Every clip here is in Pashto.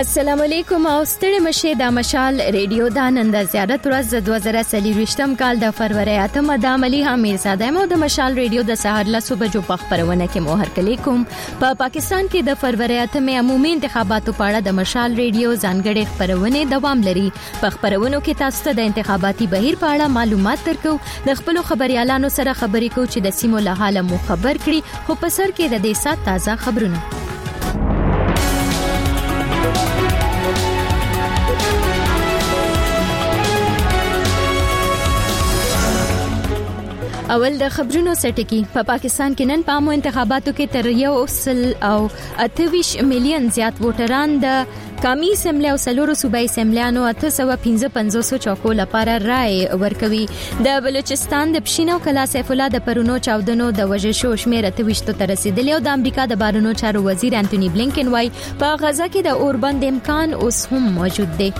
السلام علیکم او ستړي مشه د مشال ریډیو د نن د زیارت ورځ 2023 کال د فروری 8 د عملی حمیر زاده مو د مشال ریډیو د سحر له صبح جو په خبرونه کې مو هرکلی کوم په پاکستان کې د فروری 8 عمومي انتخاباتو په اړه د مشال ریډیو ځانګړي خبرونه دوام لري په خبرونو کې تاسو ته د انتخاباتي بهیر په اړه معلومات درکو د خپل خبريالانو سره خبرې کو چې د سیمو له حاله مو خبر کړي خو په سر کې د دې سات تازه خبرونه اول د خبرونو سټکی په پاکستان کې نن په انتخاباتو کې تر 1.28 مليون زیات ووټران د قومي اسمبلی او سلورو صوبایي اسمبلیانو 855 چوکو لپاره رائے ورکوي د بلوچستان د پښینو کلا سیف الله د پرونو چاودنو د وجه شو شمیر 28 ته رسیدلی او د امریکا د بارنو چارو وزیر انټونی بلینکن وايي په غزا کې د اوربند امکان اوس هم موجود دی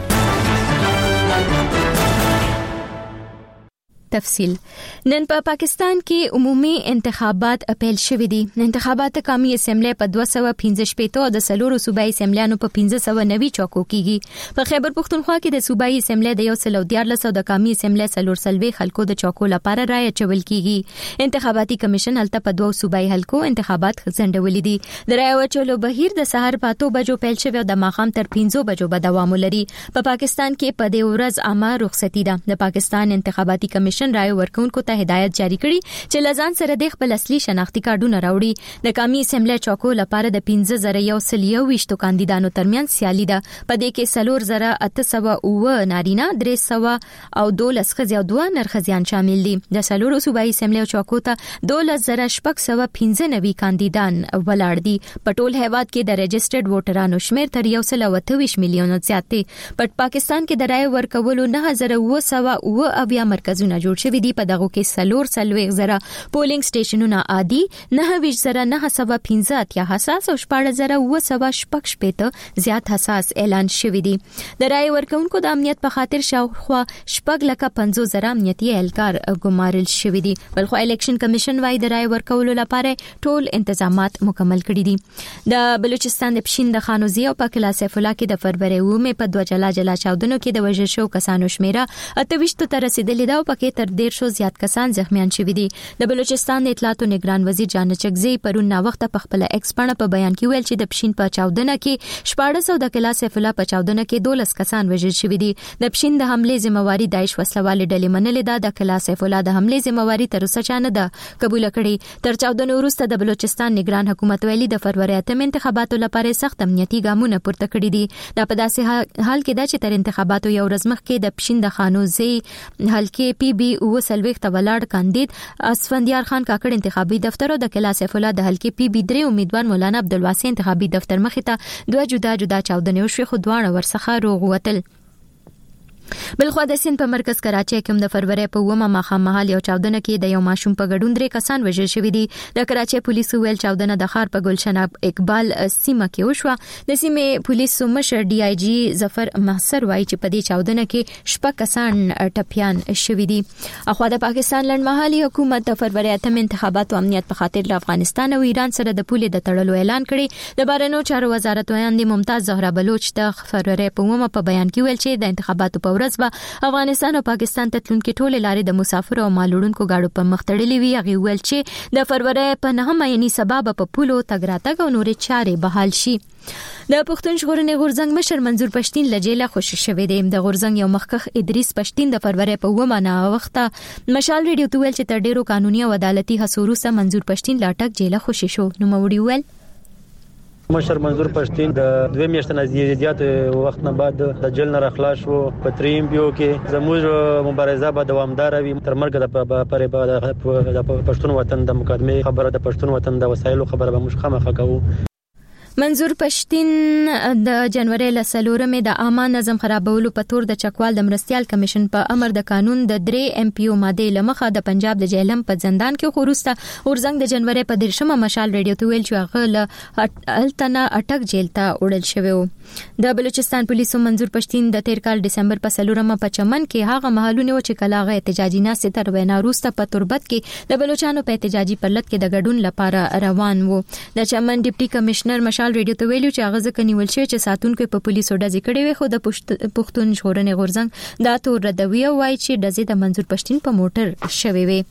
تفصیل نن په پاکستان کې عمومي انتخابات اپیل شوې دي انتخابات قومي اسمبلی په 215 او د سلورو صوبایي اسمبلیانو په 1590 چوکو کېږي په خیبر پختونخوا کې د صوبایي اسمبلی د 114 د قومي اسمبلی سلور سلوي خلکو د چوکو لپاره رائے چول کېږي انتخاباتي کمیشن هلته په 2 صوبایي حلقو انتخابات ځنډولې دي د رائے چولو بهیر د سحر په 8 بجو پیل شوی او د ماخام تر 5 بجو به دوام لري په پاکستان کې په دې ورځ عامه رخصتي ده د پاکستان انتخاباتي کمیشن رائے ورکونکو ته هدایت جاری کړي چې لزان سره د خپل اصلي شناختی کارډونه راوړي د قومي اسمبلی چوکو لپاره د 15120 کاندیدانو ترمنځ سیالي ده په دې کې سلور زره 800 نارینه 300 او 12 خزي او 2 نرخزيان شامل دي د سلورو صوبایي اسمبلی چوکو ته 12695 کاندیدان ولاړ دي په ټول هیواد کې د رجسټرډ ووټرانو شمیر تر 128 میلیون زیات دی په پاکستان کې د رائے ورکولو 9900 مرکزونه جوړ شوی دی په دغه کې سلور سلوي زره پولینګ سټیشنونه عادي 9915 حساس او 14915 زیات حساس اعلان شوی دی د رائے ورکونکو د امنیت په خاطر شاوخوا 50,000 امنیتي اهلکار ګمارل شوی دی بلخو الیکشن کمیشن وايي د رائے ورکولو لپاره ټول تنظیمات مکمل کړي دي د بلوچستان د پښین د خانوزي او په کلا سیف الله کې د فروری ومه په 2 جلا چاودنو کې د وژل شو کسانو شمیره 28 ته رسیدلی دا او پکې تر 150 زیات کسان زخمیان شوي دي د بلوچستان د اطلاعات نگران وزیر جان چکزی پرون نا وخت په خپل ایکس باندې په بیان کې ویل چې د پښین په چاودنه کې 1400 د کلا سیف الله په چاودنه کې 12 کسان وژل شوي دي د پښین د حمله ذمہواری داعش وسلواله ډلې منلې ده د کلا سیف الله د حمله ذمہواری تر اوسه چانه ده قبول کړي تر چاودنه وروسته د بلوچستان نگران حکومت ویلي د فروری 8 انتخاباتو لپاره سخت امنیتي ګامونه پورته کړي دي دا په داسې حال کې ده چې تر انتخاباتو یو ورځ مخکې د پښین د خانوزي حلقې پی بي او سلويخت ولاړ کاندید اسفندیار خان کاکړ انتخابي دفتر او د کلا سیف الله د حلقې پی بي 3 امیدوار مولانا عبدالواسع انتخابي دفتر مخې ته دوه جدا چاودنې وشوې خو دواړه ورڅخه روغ وتل بلخو د سین په مرکز کراچۍ کې د فروری په 1 ماخام مهال یو چاودنه کې د یو ماشوم په ګډون 3 کسان وژل شوي دي د کراچۍ پولیسو ویل چاودنه د ښار په ګلشن اقبال سیمه کې وشوه د سیمې پولیسو مشر ډي آی جی ظفر محسر وايي چې په دې چاودنه کې 6 کسان ټپيان شوي دي اخو د پاکستان لړمحلي حکومت د فروری 8 انتخاباتو امنیت په خاطر له افغانستان او ایران سره د پولې د تړلو اعلان کړي د بارنو چارو وزارت ویاندې ممتاز زهرا بلوچ د فروری په 1 په بیان کې ویل چې د انتخاباتو په ورځ به افغانستان او پاکستان ته تلونکي ټول لارې د مسافر او مالوړونکو گاډو په مخ تړلې وي هغه ویل چې د فروری په 9 یعنی سبب په پولو تګ راتګ او نورې چارې بحال شي د پښتون ژغورنې غورځنګ مشر منظور پښتين لجیله خوشی شوی دی د غورځنګ یو مخکخ ادریس پښتين د فروری په 9 نا وخته مشال ریډیو ته ویل چې تر ډیرو قانوني او عدالتي هڅو سره منظور پښتين لاټک جیله خوشی شو نو موري ویل مشر منظور پښتين د 2 میاشتې زیات وخت نه بعد د جیل نه خلاص شو په تریم بیو کې زموږ مبارزه به دوامدار وي تر مرګ د پښتون وطن د مقدمه خبره د پښتون وطن د وسایلو خبره به مشخمه کوو منظور پښتين د جنوري ل سلورمه د عامه نظم خرابولو په تور د چکوال د مرستيال کمیشن په امر د قانون د 3 ام پی او ماده لمخه د پنجاب د جیلم په زندان کې خورسته ورزنګ د جنوري په 13 مشال ریډیو ته ویل چې هغه له التنا اٹک جیل ته وړل شوی و د بلوچستان پولیسو منظور پښتين د 13 کال دسمبر په سلورمه په چمن کې هغه محلونه چې کلاغه احتجاجي ناس تر وینا روسته په تربت کې د بلوچستان په احتجاجي پرلط کې د ګډون لپاره روان وو د چمن ډیپټي کمشنر مشال ریډیو ته ویلو چې هغه ځکه نیول شوی چې ساتونکو په پولیسو ډزې کړې وي، خو د پښتون ژغورنې غورځنګ دا تور ردوي او وايي چې ډزې د منظور پښتين په موټر شوي وي.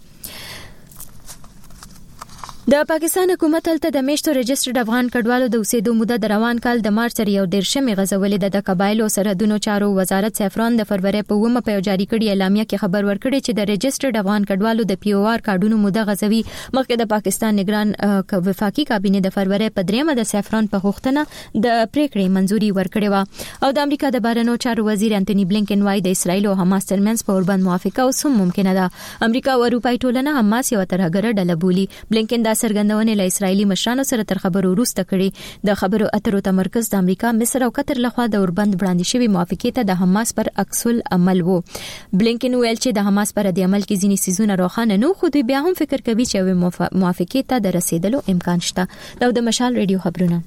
د پاکستان حکومت تل د میشتو رجسترډ افغان کډوالو د اوسېدو موده د روان کال د مارچ 31 غزولې د قبایلو سرحدونو چارو وزارت سفران د فروری په 1 په جاری کړي اعلامیه کې خبر ورکړي چې د رجسترډ افغان کډوالو د پی او آر کارډونو موده غزوي. مخکې د پاکستان نگران وفاقي کابینه د فروری په 3 د سفران په غوښتنه د پریکړې منځوري ورکړې و او د امریکا د بهرنیو چارو وزیر انټونی بلینکن وايي د اسرایل او حماس ترمنځ په اوربند موافقه اوس هم ممکنه ده. امریکا او اروپای ټولنه حماس یو ترهګره ډله بولي. بلینکن سرګندونه له اسرایلی مشرانو سره تر خبرو وروسته کړي. د خبرو اترو تمرکز د امریکا، مصر او قطر لخوا د اوربند وړاندې شوی موافقه ته د حماس پر عکس العمل وو. بلینکن ویل چې د حماس پر د عمل کې ځینې سيزونه روښانه نه خو دوی بیا هم فکر کوي چې موافقه ته د رسیدلو امکان شته. دا د مشال ریډیو خبرونه.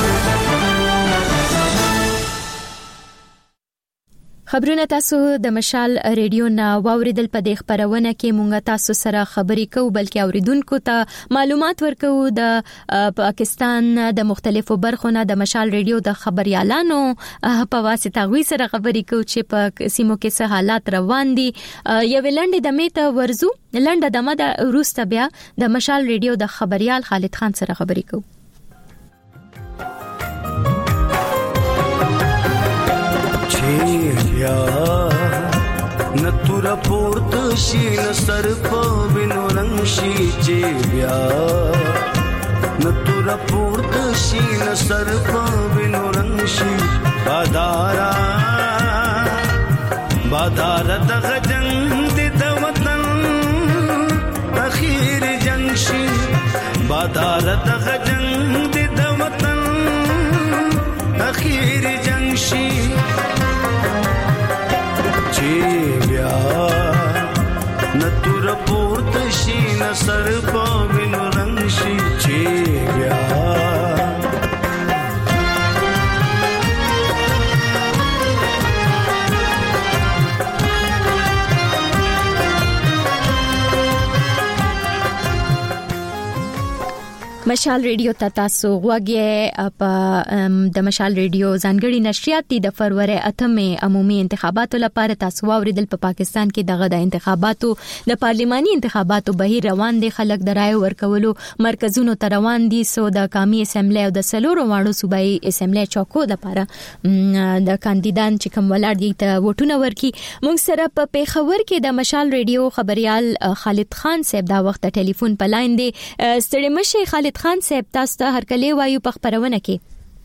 خبرونه تاسو د مشال ریډیو نه واوریدل. په دې خبرونه کې مونږ تاسو سره خبرې کوو بلکې اوریدونکو ته معلومات ورکو د پاکستان د مختلفو برخو نه د مشال ریډیو د خبريالانو په واسطه غوي سره خبرې کوو چې په سیمو کې څه حالات روان دي. یو لنډه د میته ورزو لنډه د مده روسته بیا د مشال ریډیو د خبريال خالد خان سره خبرې کوو. بیا نتور پورت شي نسر په وینو رنگ شي چې بیا نتور پورت شي نسر په وینو رنگ شي بادارا د جنگ د وطن اخیر جنگ شي بادار د جنگ د وطن اخیر جنگ شي بیا نتور پورت شي نسر په وینو رنگ شي چې بیا مشال ریډیو ته تاسو غوږی په د مشال ریډیو ځانګړي نشریات د فروری 8 عمومي انتخاباتو لپاره تاسو واوریدل. په پاکستان کې دغه د انتخاباتو د پارلماني انتخاباتو بهیر روان دي. خلک د رائے ورکولو مرکزونو ته روان دي. سو د قومي اسمبلی او د سلورو واړو صوبایي اسمبلی چوکو لپاره د کاندیدان چې کوم ولاړ دي ته ووټونه ورکي. موږ سره په پیښور کې د مشال ریډیو خبريال خالد خان صاحب دا وخت ټلیفون په لاین دی. ستړي مشه خالد خان صاحب، تاسو ته هر کله وایو په خبرونه کې.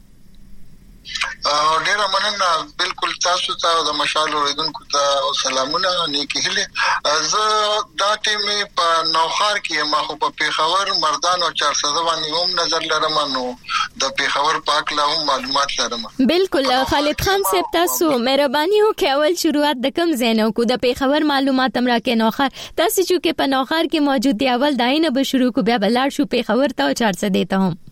ډیر مننه. بالکل تاسو ته د مشال اوریدونکو ته سلامونه نیکی هله. زه دا ټیم په نوخار کې ما خو په پیښور مردان او 400 باندې هم نظر لرم، نو د پیښور پاک لا هم معلومات لرم. بالکل خالد خان صاحب، تاسو مهرباني وکړئ اول شروعات د کم زینو کو د پیښور معلومات هم راکې. نوخار تاسو چې په نوخار کې موجود دی اول داینه به شروع کو بیا بلار شو پیښور ته 400 دیتا هم.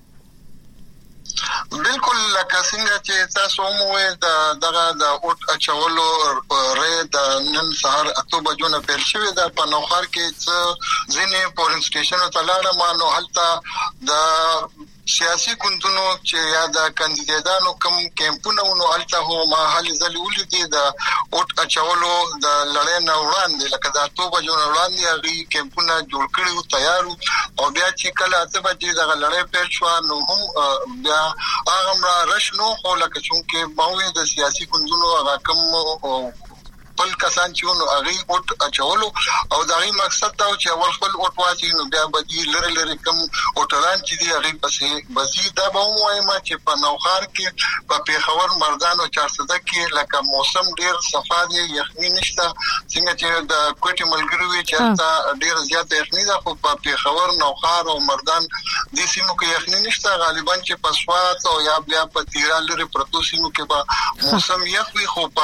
بالکل لکه څنګه چې تاسو مو دغه د اوټ اچولو ری د نن سهار 8 بجو نه پیل شوې ده په نوخار کې ځینې پولینګ سټیشنونو ته لاړم، نو هلته د سیاسي ګوندونو چې یا د کاندیدانو کوم کیمپونه ونو هلته هو ما هلي ځلې ولیدې د اوټ اچولو د لړۍ نه وړاندې لکه د 8 بجو نه وړاندې هغه کیمپونه جوړ کړي او تیار او بیا چې کله 8 بجې د لړۍ پیل شو نو هم بیا هغه مر رشنو خو لکه څنګه باوې د سیاسي ګوندونو هغه کوم خپل کسان چې نو هغه اوټ اچولو او دغه مقصد دا چې اول خپل اوټ واچي نو بیا بدی لری کوم اوټران چې دی هغه پسې بزی دا به وایم چې په نوخار کې په پیښور مردان او 400 کې لکه موسم ډیر صفا دی، یخني نشته. څنګه چې د کوټي ملګری وي چې تا ډیر زیات یخني ده، خو په پیښور نوخار او مردان د سیمو کې یخني نشته. غالبا چې په سوات او یا بیا په تیرا لري پروتو سیمو کې به موسم یخ وي، خو په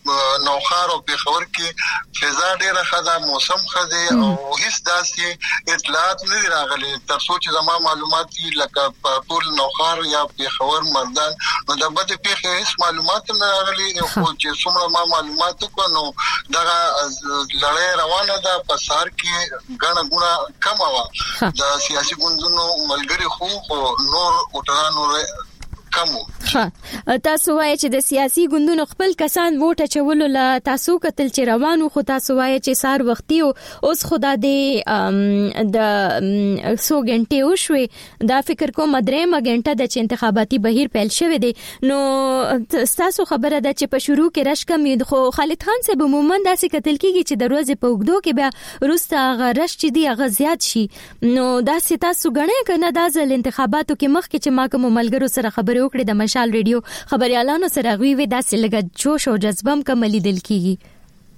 نوخار او پیښور کې فضا ډیره خدا موسم خدي او هیڅ داسې اطلاعات نه راغلي تر څو چې زما معلومات لکه ټول نوخار یا پیښور مردان نو د بده پیښه هیڅ معلومات نه راغلي خو چې څومره ما معلومات کو نو دا لړۍ روانه ده په سار کې غنا غنا کم وا د سیاسي ګوندونو ملګری خو نور وټرانو کمو تاسو وایي چې د سیاسي ګوندونو خپل کسان ووټ اچولو لا تاسو کتل چې روانو خو تاسو وایي چې سار وختي اوس خدا د سو غنټه وشوي دا فکر کوم درېمه غنټه د انتخاباتي بهیر پیل شوه دي نو تاسو خبره ده چې په شروع کې رش کم خو خالد خان صاحب عموما داسې کتل کیږي چې د ورځې په وګدو کې بیا روسته غرش چې دی هغه زیات شي نو داسې تاسو غنئ کنه د ځل انتخاباتو کې مخ کې چې ما کوم ملګرو سره خبرې وکړې د مشال ریډیو خبريالانو سره غوي وي داسې لګ جوش او جذبه کم لیدل کیږي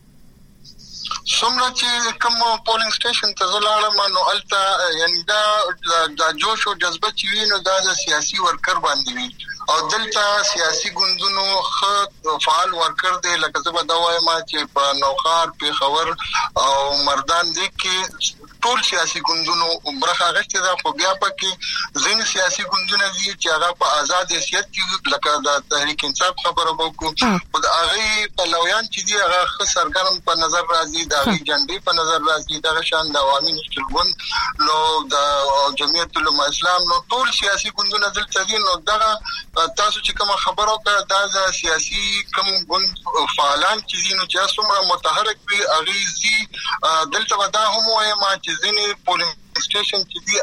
څومره چې کوم پولینګ سټیشن ته زلاړم نو التا یعنی دا جوش او جذبه چې وینو دا د سیاسي ورکر باندې وي او دلته سیاسي ګوندونو فعال ورکر دی لکه زه به دا وایم چې په نوخار پیښور او مردان دي کې ټول سیاسي ګوندونو برخه غشته ده خو بیا پکې ځین سیاسي ګوندونه دي چې هغه په آزاد حیثیت کې لکه د تحریک انصاف خبره وکړو او د هغه په لویان چې دي هغه خسرګرم په نظر راځي د هغه جنډي په نظر راځي د شان د عوامي نشټلګون نو د جمعیت العلماء اسلام نو ټول سیاسي ګوندونه دلته دي نو دا تاسو چې کوم خبرو کړه دا سیاسي کوم ګوند فعالان چې دي نو چې څومره متحرک وي اغیزي دلته ودا هم وایم چې ځینې پولینګ سټیشن چې دی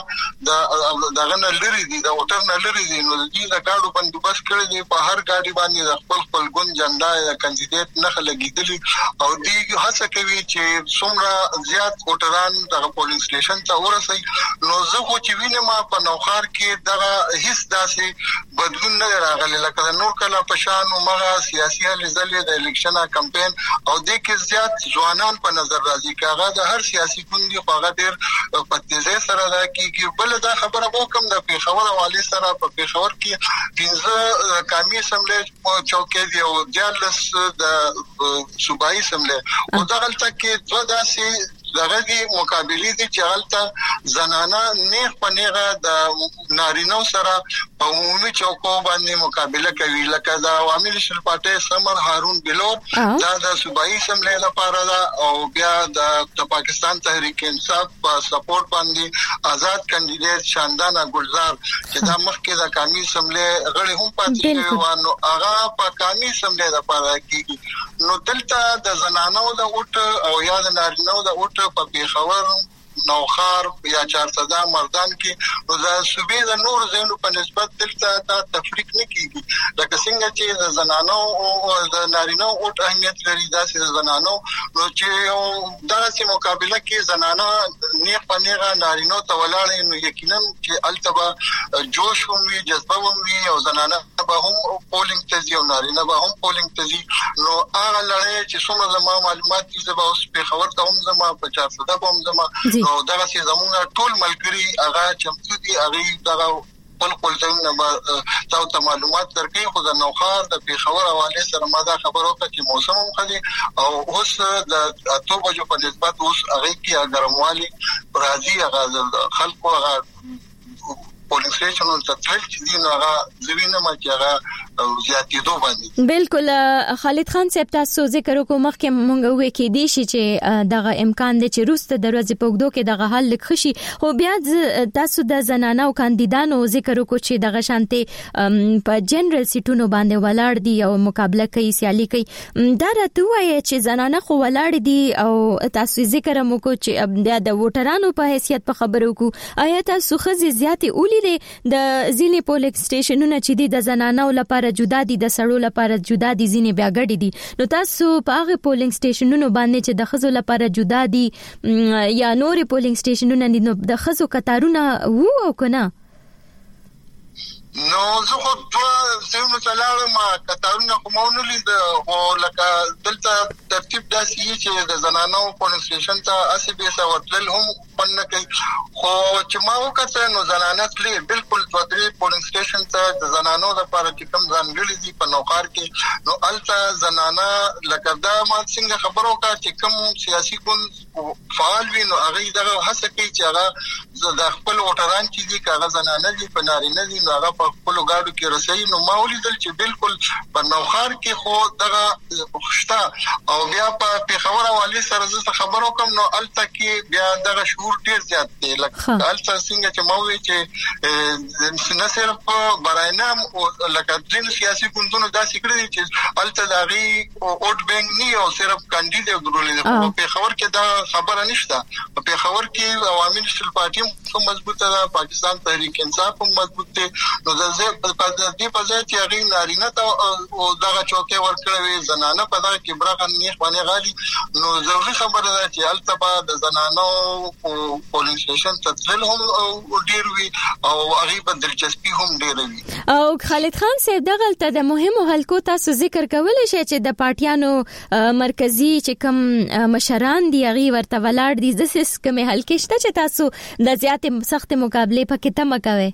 هغه دغه نه لري دي د وټر نه لري دي نو دې د گاډو بندوبست کړی دی په هر گاډي باندې د خپل ګوند جنډا یا کاندیدټ نه لګیدلی او دې هڅه کوي چې څومره زیات وټران د پولینګ سټیشن ته ورسي نو زه خو چې وینم په نوخار کې دغه هیڅ داسې بدلون نه راغلی لکه نور کله په شان او مغه سیاسي حلزلې د الیکشن کمپاین او د کې زیات ځوانان په نظر راځي کاغه د هر سیاسي ګوند خو هغه ډیر په تیزه سره دا کې بل دا خبره وکم د پیښور حواله سره په پیښور کې 15 قومي اسمبلی چوکۍ دی او 14 د صوبایي اسمبلی او دغلته کې دوه داسې دغه مقابله دي چې حالت زنانه نیغ په نیغه د نارینو سره په عمومي چوکو باندې مقابله کوي لکه د عوامي نشل پارټي سمر هارون بلور دا د صوبایي اسمبلی لپاره دا او بیا د پاکستان تحریک انصاف په سپورټ باندې آزاد کاندیدټ شاندانا ګلزار چې دا مخکې د قومي اسمبلی غړي هم پاتې و نو هغه په قومي اسمبلی لپاره کېږي نو دلته د زنانو د اوټ او یا د نارینو د اوټ په پیښور نوخار یا چارسده مردان کې نو د صوبې د نور زینو په نسبت دلته دا تفریق نه کیږي لکه څنګه چې د زنانو او د نارینو اوټ اهمیت لري داسې د زنانو نو چې داسې مقابله کې زنانه نه پنیغه نارینو ته ولاړ نو یقینا چې التبا جوش هم وي جذبه هم وي او زنانه به هم پولینګ تزي او نارینه به هم پولینګ تزي نو هغه لړۍ چې څومره زما معلومات دي زما اوس په خبر ته هم زما په چارسده هم زما نو دا چې زموږ ټول ملګری هغه چمتو دي هغه دغه خپل ځایونه تاسو ته معلومات درکې خو د نوخار د پیښور حواله سره ما دا خبرو ته چې موسم هم خدي او اوس د اتو بجو په نسبت اوس هغه کې ګرموالي راځي هغه خلکو هغه پولینګ سټیشن ته تل چې دین هغه زوینه ما چې هغه زیاتېدو باندې بالکل خالد خان صاحب تاسو ذکر وکړو مخکې مونږ وې کې دي چې دغه امکان دی چې روسته دروازه پوګدو کې دغه حل لکخشي خو بیا تاسو د زنانو کاندیدانو ذکر وکړو چې دغه شانته په جنرال سیټونو باندې ولاړ دي او مقابله کوي سیالي کوي دا راته وایي چې زنانه خو ولاړ دي او تاسو ذکر مو کو چې د ووټرانو په حیثیت په خبرو کو آیا تاسو خزي زیاتې اولی دي د ځینې پولینګ سټیشنونو چې دي د زنانو لپاره جدا دي د سړو لپاره جدا دي ځینې بیا ګډي دي نو تاسو په هغه پولینګ سټیشنونو باندې چې د خزو لپاره جدا دي یا نورې پولینګ سټیشنونو دي نو د خزو قطارونه وو او کنه نو زه خو زموږ تلاړه ما کتارونه کومونه لید او لکه دلته ترتیب داسې چې د زنانو پولیس سټیشن ته اسبي سوتل هم پنه کوي خو چې ما وکړه نو زنانه تلې بالکل دوی پولیس سټیشن ته د زنانو لپاره چې کوم ځانګړي دي په نوکار کې نو الته زنانه لکه دا ما څنګه خبرو کا چې کوم سیاسي ګوند فعال وي نو هغه دغه هڅه کوي چې هغه د خپل ووټران چې دي کاغذ زنانه دي په نارینه دي نو هغه خپل غاډو کې رسېږي نو ما ولیدل چې بالکل په نوخار کې خو دغه خوشتا او بیا په پیښور حواله سره زه خبرو کوم نو الته کې بیا دغه شعور ډیر زیات دی لکه الته څنګه چې ما وی چې نه صرف براینام او لکه د سیاسي ګوندونو داسې کړی چې الته دغه اوټ بانک نه او صرف کاندیدټ درولې په پیښور کې دا خبره نشته په پیښور کې عوامي نېشنل پارټي هم مضبوطه ده پاکستان تحریک انصاف هم مضبوط دی نو د دې په ځای چې هغه نارینه ته او دغه چوکي ورکړوي زنانه په دغه کې برخه نه باندې غالي نو ضروري خبره ده چې التبا د زنانو او پولیس سټیشن ته تل هم ډیر وي او هغه په دلچسپي هم ډیر وي او خالد خان صاحب دغه ته د مهمو حلقو تاسو ذکر کولای شئ چې د پارټیانو مرکزی چې کوم مشران دی هغه ورته ولاړ دي د سیس کومه حلقې شته چې تاسو د زیات سخت مقابله پکې تم کوي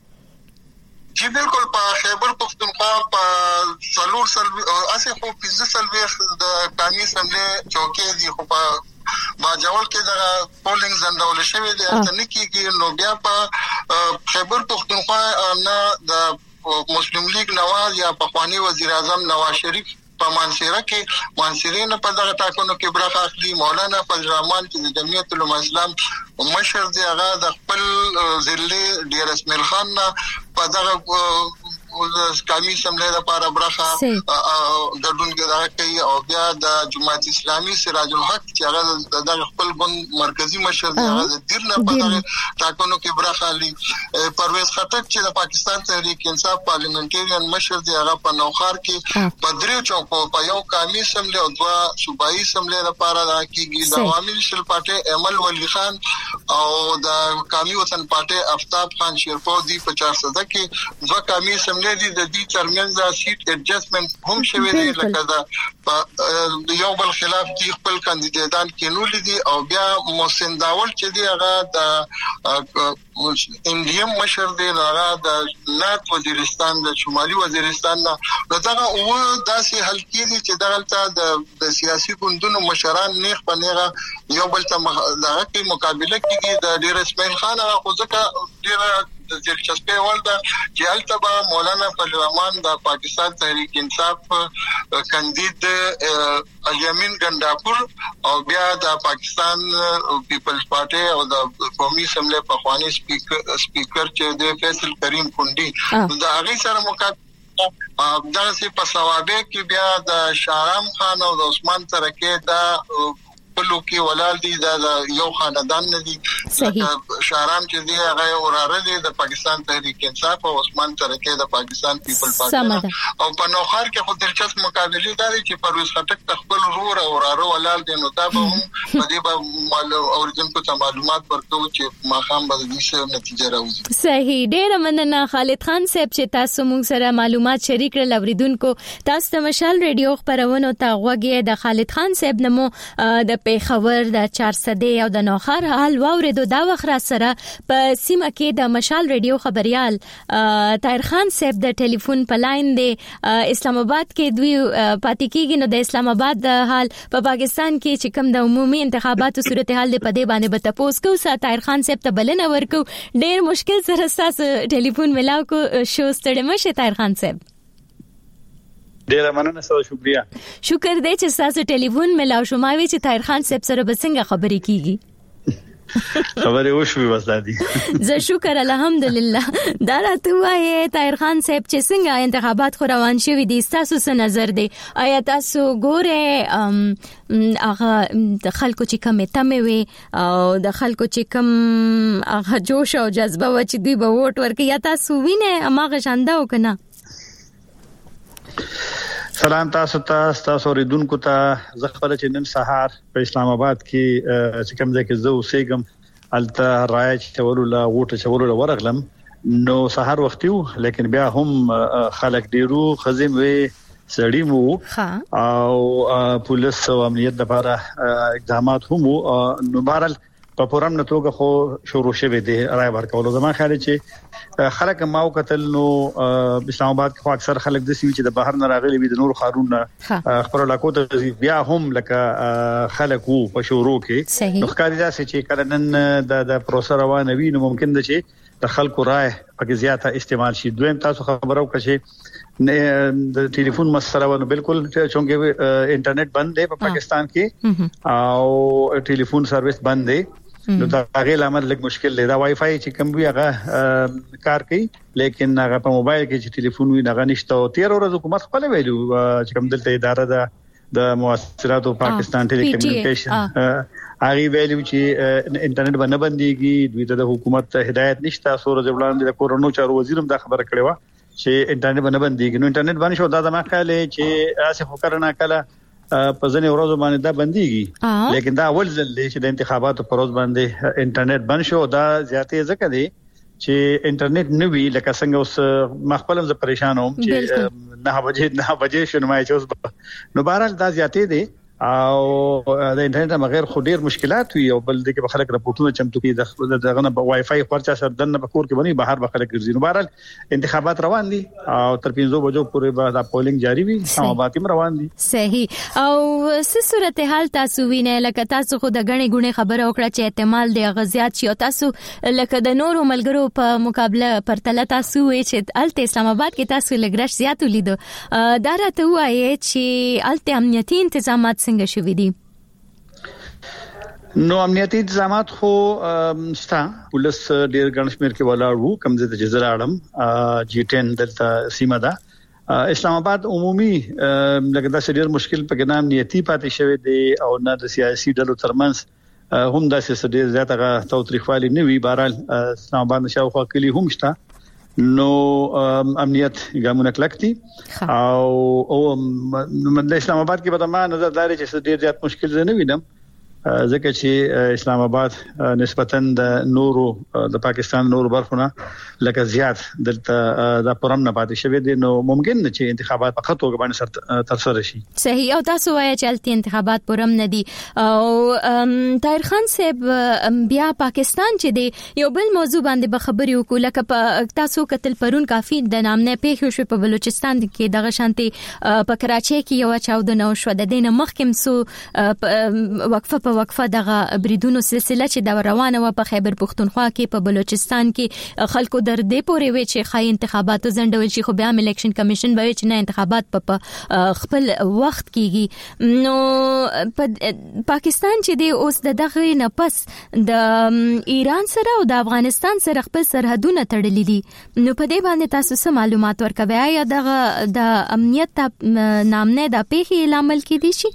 چې بالکل په خیبر پختونخوا په څلور اسه خو 15 د قومي اسمبلی چوکي دي خو په باجوړ کې د پولینګ زندول شوی دی اتنه کې نو بیا په خیبر پختونخوا نه د مسلم لیگ نواز یا پخوانی وزیر اعظم نواز شریف په مانسیره کې مانسیرین په دغه ټاکنو کې برخه اخلي مولانا فضل الرحمن چې د جمعیت العلماء اسلام مشر دی هغه د خپل ضلع ډیر اسماعیل خان په دغه قومي اسمبلی لپاره برخه ګډون کوي او بیا د جماعت اسلامي سراج الحق چې هغه د خپل ګوند مرکزی مشر دی هغه د دیرنه په دغه ټاکنو کې برخه لري پرویز خټک چې د پاکستان تحریک انصاف پارلیمنټریان مشر دی هغه په نوخار کې په درې چوکو په یو قومي اسمبلی او دوه صوبایي اسمبلی لپاره د کېږي د عوامي نېشنل پارټي امل ولی خان او د قومي وطن پارټي آفتاب خان شیرپور دی په 400 کې دوه قومي اسمبلی د دې ترمنځ د سیټ ایڈجسټمنټ هم شوی دی لکه دا یو بل خلاف دی خپل کاندیدان کینول دي او بیا محسن داول چې دی هغه د انډیم مشر دی هغه د نات وزیرستان د شمالي وزیرستان دا دغه او داسې حلقې دي چې دغه د سیاسي ګوندونو مشران نیغ په نیغه یو بل ته دغه کې مقابله کوي د ډیر اسماعیل خان خو ځکه ډیر د دلچسپي ولدا چې التبا مولانا فضل الرحمن د پاکستان تحریک انصاف کاندید الیمین ګنداپور او بیا د پاکستان پیپلز پارټي او د قومي اسمبلی په خواني سپیکر چې د فیصل کریم کندي د هغه سره مقابله دغه سي په ثوابه کې بیا د شارام خان او د عثمان ترکه د پلو کې ولال دي د یو خاندان نه دي شارام چې دی هغه اوراره دي د پاکستان تحریک انصاف او عثمان ترکه د پاکستان پیپل پارټي او په نوخار کې خو دلچسپ مقابله دي چې پرویز خټک خپل رور او اوراره ولال دي نو دا به هم په دې به اوریدونکو ته معلومات ورکړو چې ماخام به د دې نتیجه راوځي صحیح ډیر مننه خالد خان صاحب چې تاسو موږ سره معلومات شریک کړل اوریدونکو تاسو ته مشال ریډیو خبرونه ته غوږی د خالد خان صاحب نمو د پیښور د 400 او د نوخار حال واوریدو دا وخت را سره په سیمه کې د مشال ریډیو خبريال طاهر خان صاحب د ټلیفون په لاین دی اسلام آباد کې دوی پاتې کېږي نو د اسلام آباد د حال په پاکستان کې چې کوم د عمومي انتخاباتو صورتحال دی په دې باندې به تاسو کو سات طاهر خان صاحب ته بلنه ورکو ډېر مشکل سره تاسو ټلیفون ملاو کو شو ستړي مشه طاهر خان صاحب ډیره مننه ستاسو شکریا شکر دې چې تاسو ټلیفون ملاو شو ما وی چې طاهر خان صاحب سره به څنګه خبرې کیږي خبرې وشوي بس دادی زه شکر الحمدلله دا راته وایي طاهر خان صاحب چې څنګه انتخابات خو روان شوي دي تاسو څه نظر دی آیا تاسو ګوره هغه د خلکو چې کومه تمه وي او د خلکو چې کوم هغه جوش او جذبه و چې دوی به ووټ ورکړي یا تاسو وینئ هغه شانده وکنه سلام تاسو اوریدونکو ته زه خپل چې نن سهار په اسلام آباد کې چې کوم ځای کې زه اوسېږم الته رایه چولو لا ووټ چولو ورغلم نو سحر وختي لیکن بیا هم خلک ډیرو خزم وي سړی مو او پولیس او امنیت لپاره اقدامات هم نو بهرال په پورم نتوګه خو شروع شوه دي راي ورکول زما خیال چې خلک ماو قتل نو اسلام آباد خو اکثر خلک د سوي چې د بهر نه راغلي وي د نور خارون خبر لاکو ته بیا هم لکه خلک وو په شروع کې نو ښکاري دا چې کله نن د پروسه روانه وي نو ممکن ده چې د خلکو رائے پکې زیاته استعمال شي. دویم تاسو خبرو کړئ د ټلیفون مسله ونه بالکل چونګې انټرنیټ بند دی په پاکستان کې او ټلیفون سرویس بند دی نو دا هغه لامل لږ مشکل دی. دا وای فای چې کوم وی هغه کار کوي لیکن هغه په موبایل کې چې ټلیفون وی هغه نشته او 13 ورځې حکومت خپل ویلو چې کوم دلته اداره ده د مؤسساتو پاکستان ټیلی کمیونیکیشن هغه ویلو چې انټرنیټ باندې بنديږي دوی ته د حکومت هدایت نشته. سورج وړاندې د کورونو چارو وزیرم دا خبره کړې و چې انټرنیټ باندې بنديږي نو انټرنیټ باندې شو دا ما خیال چې اسه فکر نه کله په ځنې ورځو باندې دا بنديږي لیکن دا اول ځل چې د انتخاباتو پر ورځ باندې انټرنیټ بند شو. دا زیاتې ځکه دی چې انټرنیټ نوی لکه څنګه اوس مخبلم زه پریشان وم چې 9 بجې شنو ما چې اوس نو بهرحال دا زیاتې دی او د انټرنیټ بغیر خو ډیر مشکلات وي او بل د خلک راپورټونه چمتو کې دغه نه وای فای خرچه سره دنه په کور کې بني بهر به خلک ګرځي. نو بهرحال انتخابات روان دي او تر 5 بجو پورې به دا پولینګ جاری وي سمابات هم روان دي. صحیح. او څه صورتحال تاسو وینئ لکه تاسو خو د غني ګونه خبره وکړه چې احتمال دی غزيات شي او تاسو لکه د نورو ملګرو په مقابله پرتله تاسو چې الته اسلام آباد کې تاسو لګرش زیات ولیدو دا راته وایي چې الته امنیتي تنظیمات څنګه شوي دي؟ نو امنیتي تنظیمات خو ستا پولیس ډیر ګڼشمیر کې ولاړ وو کمزې ته جزر اړم جی 10 دلته سیمه ده اسلام آباد عمومي لکه دا ډیر مشکل په ګنام امنیتي پاتې شوی دی او نه د سیاسي ډلو ترمنځ هم د سیاسي ډیر زیاته توتریخوالي نه وی بهرال اسلام آباد نشاو خو کلی هم شته نو امنیت ګامونه کلکتي او د اسلام آباد کې به ما نظر لري چې ډیر زیات مشکل نه وینم ځکه چې اسلام آباد نسبتاً د نورو د پاکستان نورو برخونه لکه زیات دلته د پرم نه پاتې شوی دي نو ممکن نه چې انتخابات په خطو باندې تر سره شي. صحیح. او تاسو وایي چې الته انتخابات پرم نه دي او طاهر خان صاحب بیا پاکستان چې دی یو بل موضوع باندې به خبرې وکړو لکه تاسو کتل پرون کافي د نامنه پیښ شو په بلوچستان کې دغه شانتي په کراچۍ کې یو چاود نه شو د دینه مخکم سو وقفه دغه بریدونو سلسله چې د روانه و په خیبر پختونخوا کې په بلوچستان کې خلکو در دې پورې وی چې خای انتخاباتو زندول شي خو بیا الیکشن کمیشن به چې نه انتخابات په خپل وخت کیږي. نو پاکستان چې دی اوس دغه نه پس د ایران سره او د افغانستان سره خپل سرحدونه تړلي دي نو په دې باندې تاسو څه معلومات ورکوي یا دغه د امنیت نامنه د پیښې عمل کې دي شي؟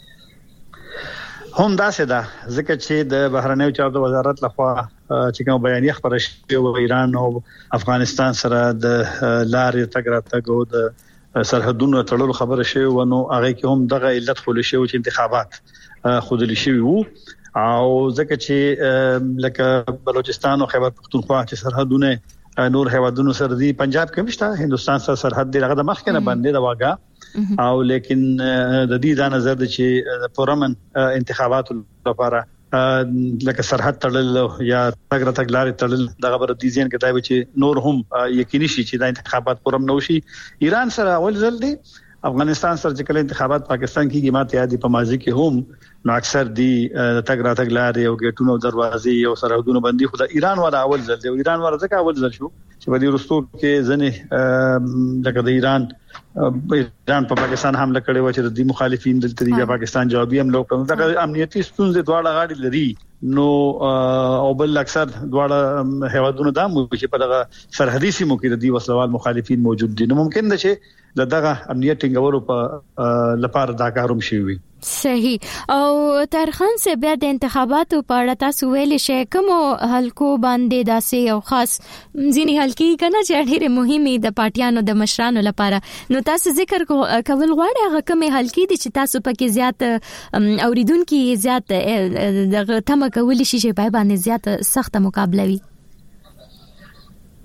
هم دا څه ده ځکه چې د بهرنیو چارو وزارت لخوا چې کوم بیانیه خبره شوې ایران او افغانستان سره د لارې تګ راتګ او د سرحدونو تړلو خبره شوې ونو هغه کې هم دغه علت خو لشي چې انتخابات خودلی شوی وو او ځکه چې لکه بلوچستان او خیبر پختونخوا چې سرحدونه نور هیوادونو سره دي پنجاب کې مشته هندستان سره سرحد دی هغه د مخ کې نه باندې دا واګه او لیکن د دې دا نظر دی چې پرمن انتخاباتو لپاره لکه سرحد تړل یا تګ راتګ لارې تړل دغه بر دي ځین کې دا چې نور هم یقیني شي چې دا انتخابات پرم نو شي. ایران سره اول ځل دی افغانستان سره چې کله انتخابات پاکستان کې ماته یادي په ماضي کې هم نو اکثر دی تګ راتګ لارې او ګټونو دروازې او سرحدونو باندې خو د ایران ولا اول ځل دی ایران ورته ځکه اول ځل شو چې په دې رستو کې ځنه لکه د ایران په پاکستان حمله کړې و چې د مخالفین دلته دی پاکستان جوابي حمله وکړه دا امنیتي ستونزې دواړه غاړي لري نو او بل اکثر دواړه هیوادونو دا مو چې په دغه سرحدي سیمو کې د وسلوال مخالفین موجود دي نو ممکن ده چې دغه امنیت ټینګولو په لپاره دا کاروم شي وي. صحیح. او طاهر خان سے بیا د انتخاباتو په اړه تاسو ویل شئ کوم حلقو باندې داسې یو خاص ځینی حلقي کنه چې ډېر مهمه د پارټیانو د مشرانو لپاره نو تاسو ذکر کول غواړئ هغه کوم حلقي دي چې تاسو پکې زیات اوریدونکو زیات دغه تمه کولی شي چې په باندې زیات سخت مقابله وي؟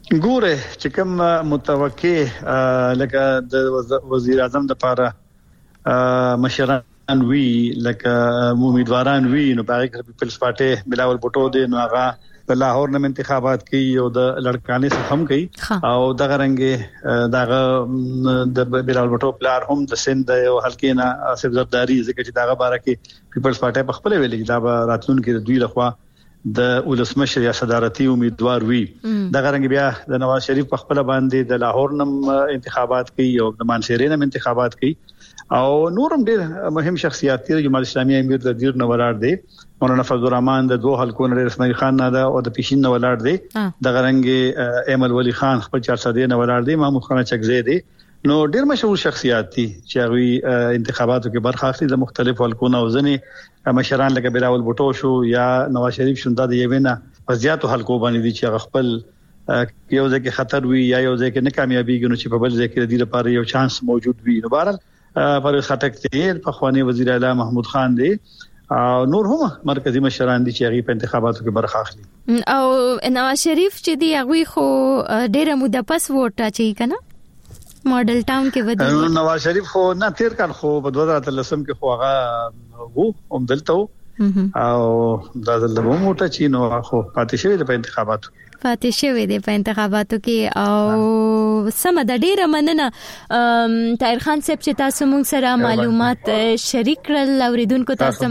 ګوره چې کوم متوقع لکه د وزیر اعظم د لپاره مشران وی لکه امیدواران وی نو باغ پیپلز پارټي بلاول بوټو دی نو هغه د لاهور نم انتخابات کوي او د لړکانې څخه هم کوي او دغه رنګ دغه د بلاول بوټو پلار هم د سند او حلقې نه سبزداري ځکه چې دغه باره کې پیپلز پارټي په خپل ویلي دا راتلونکي د دوی لخوا د ولسمشر یا صدارتي امیدوار وي دغه رنګ بیا د نواز شریف په خپل باندې د لاهور نم انتخابات کوي او د مانسهرې نم انتخابات کوي او نورم ډېر مهم شخصیات دي جمهوریت اسلامي امیر د دیر نو ولاړ دي مولانا فضل الرحمن د دوه حلقو نه اسماعیل خان نه دا او د پیشین نو ولاړ دي دغه رنګ ایمل ولی خان خپل 400 نه ولاړ دي محمود خان چکزی دي نو ډېر مشهور شخصیات دي چې هغه انتخاباتو کې برخه اخلي د مختلفو حلقو نه وزني مشران لکه بلاول بوټو شو یا نواز شریف شوندا د یوینا فزياتو حلقو باندې دي چې خپل یو ځکه خطر وي یا یو ځکه نه کامیابیږي نو چې په بل ځکه د دې لپاره یو چانس موجود وي نو بهرحال پر خټک تیر په خواني وزیر اعلی محمود خان دی نور هم مرکزی مشران دي چې هغه په انتخاباتو کې برخه اخلي او نواز شریف چې دی هغه خو ډېر موده پس ووټ اچي کنه ماډل ټاون کې ودی نواز شریف خو نه تیر کال خو په 2013 کې خو هغه وو هم دلته او دا د موټه چې نو خو پاتې شوی د انتخاباتو په انتخاباتو کې او سم د ډیره مننه طاهر خان صاحب چې تاسو موږ سره معلومات شریک کړل اوریدونکو تاسو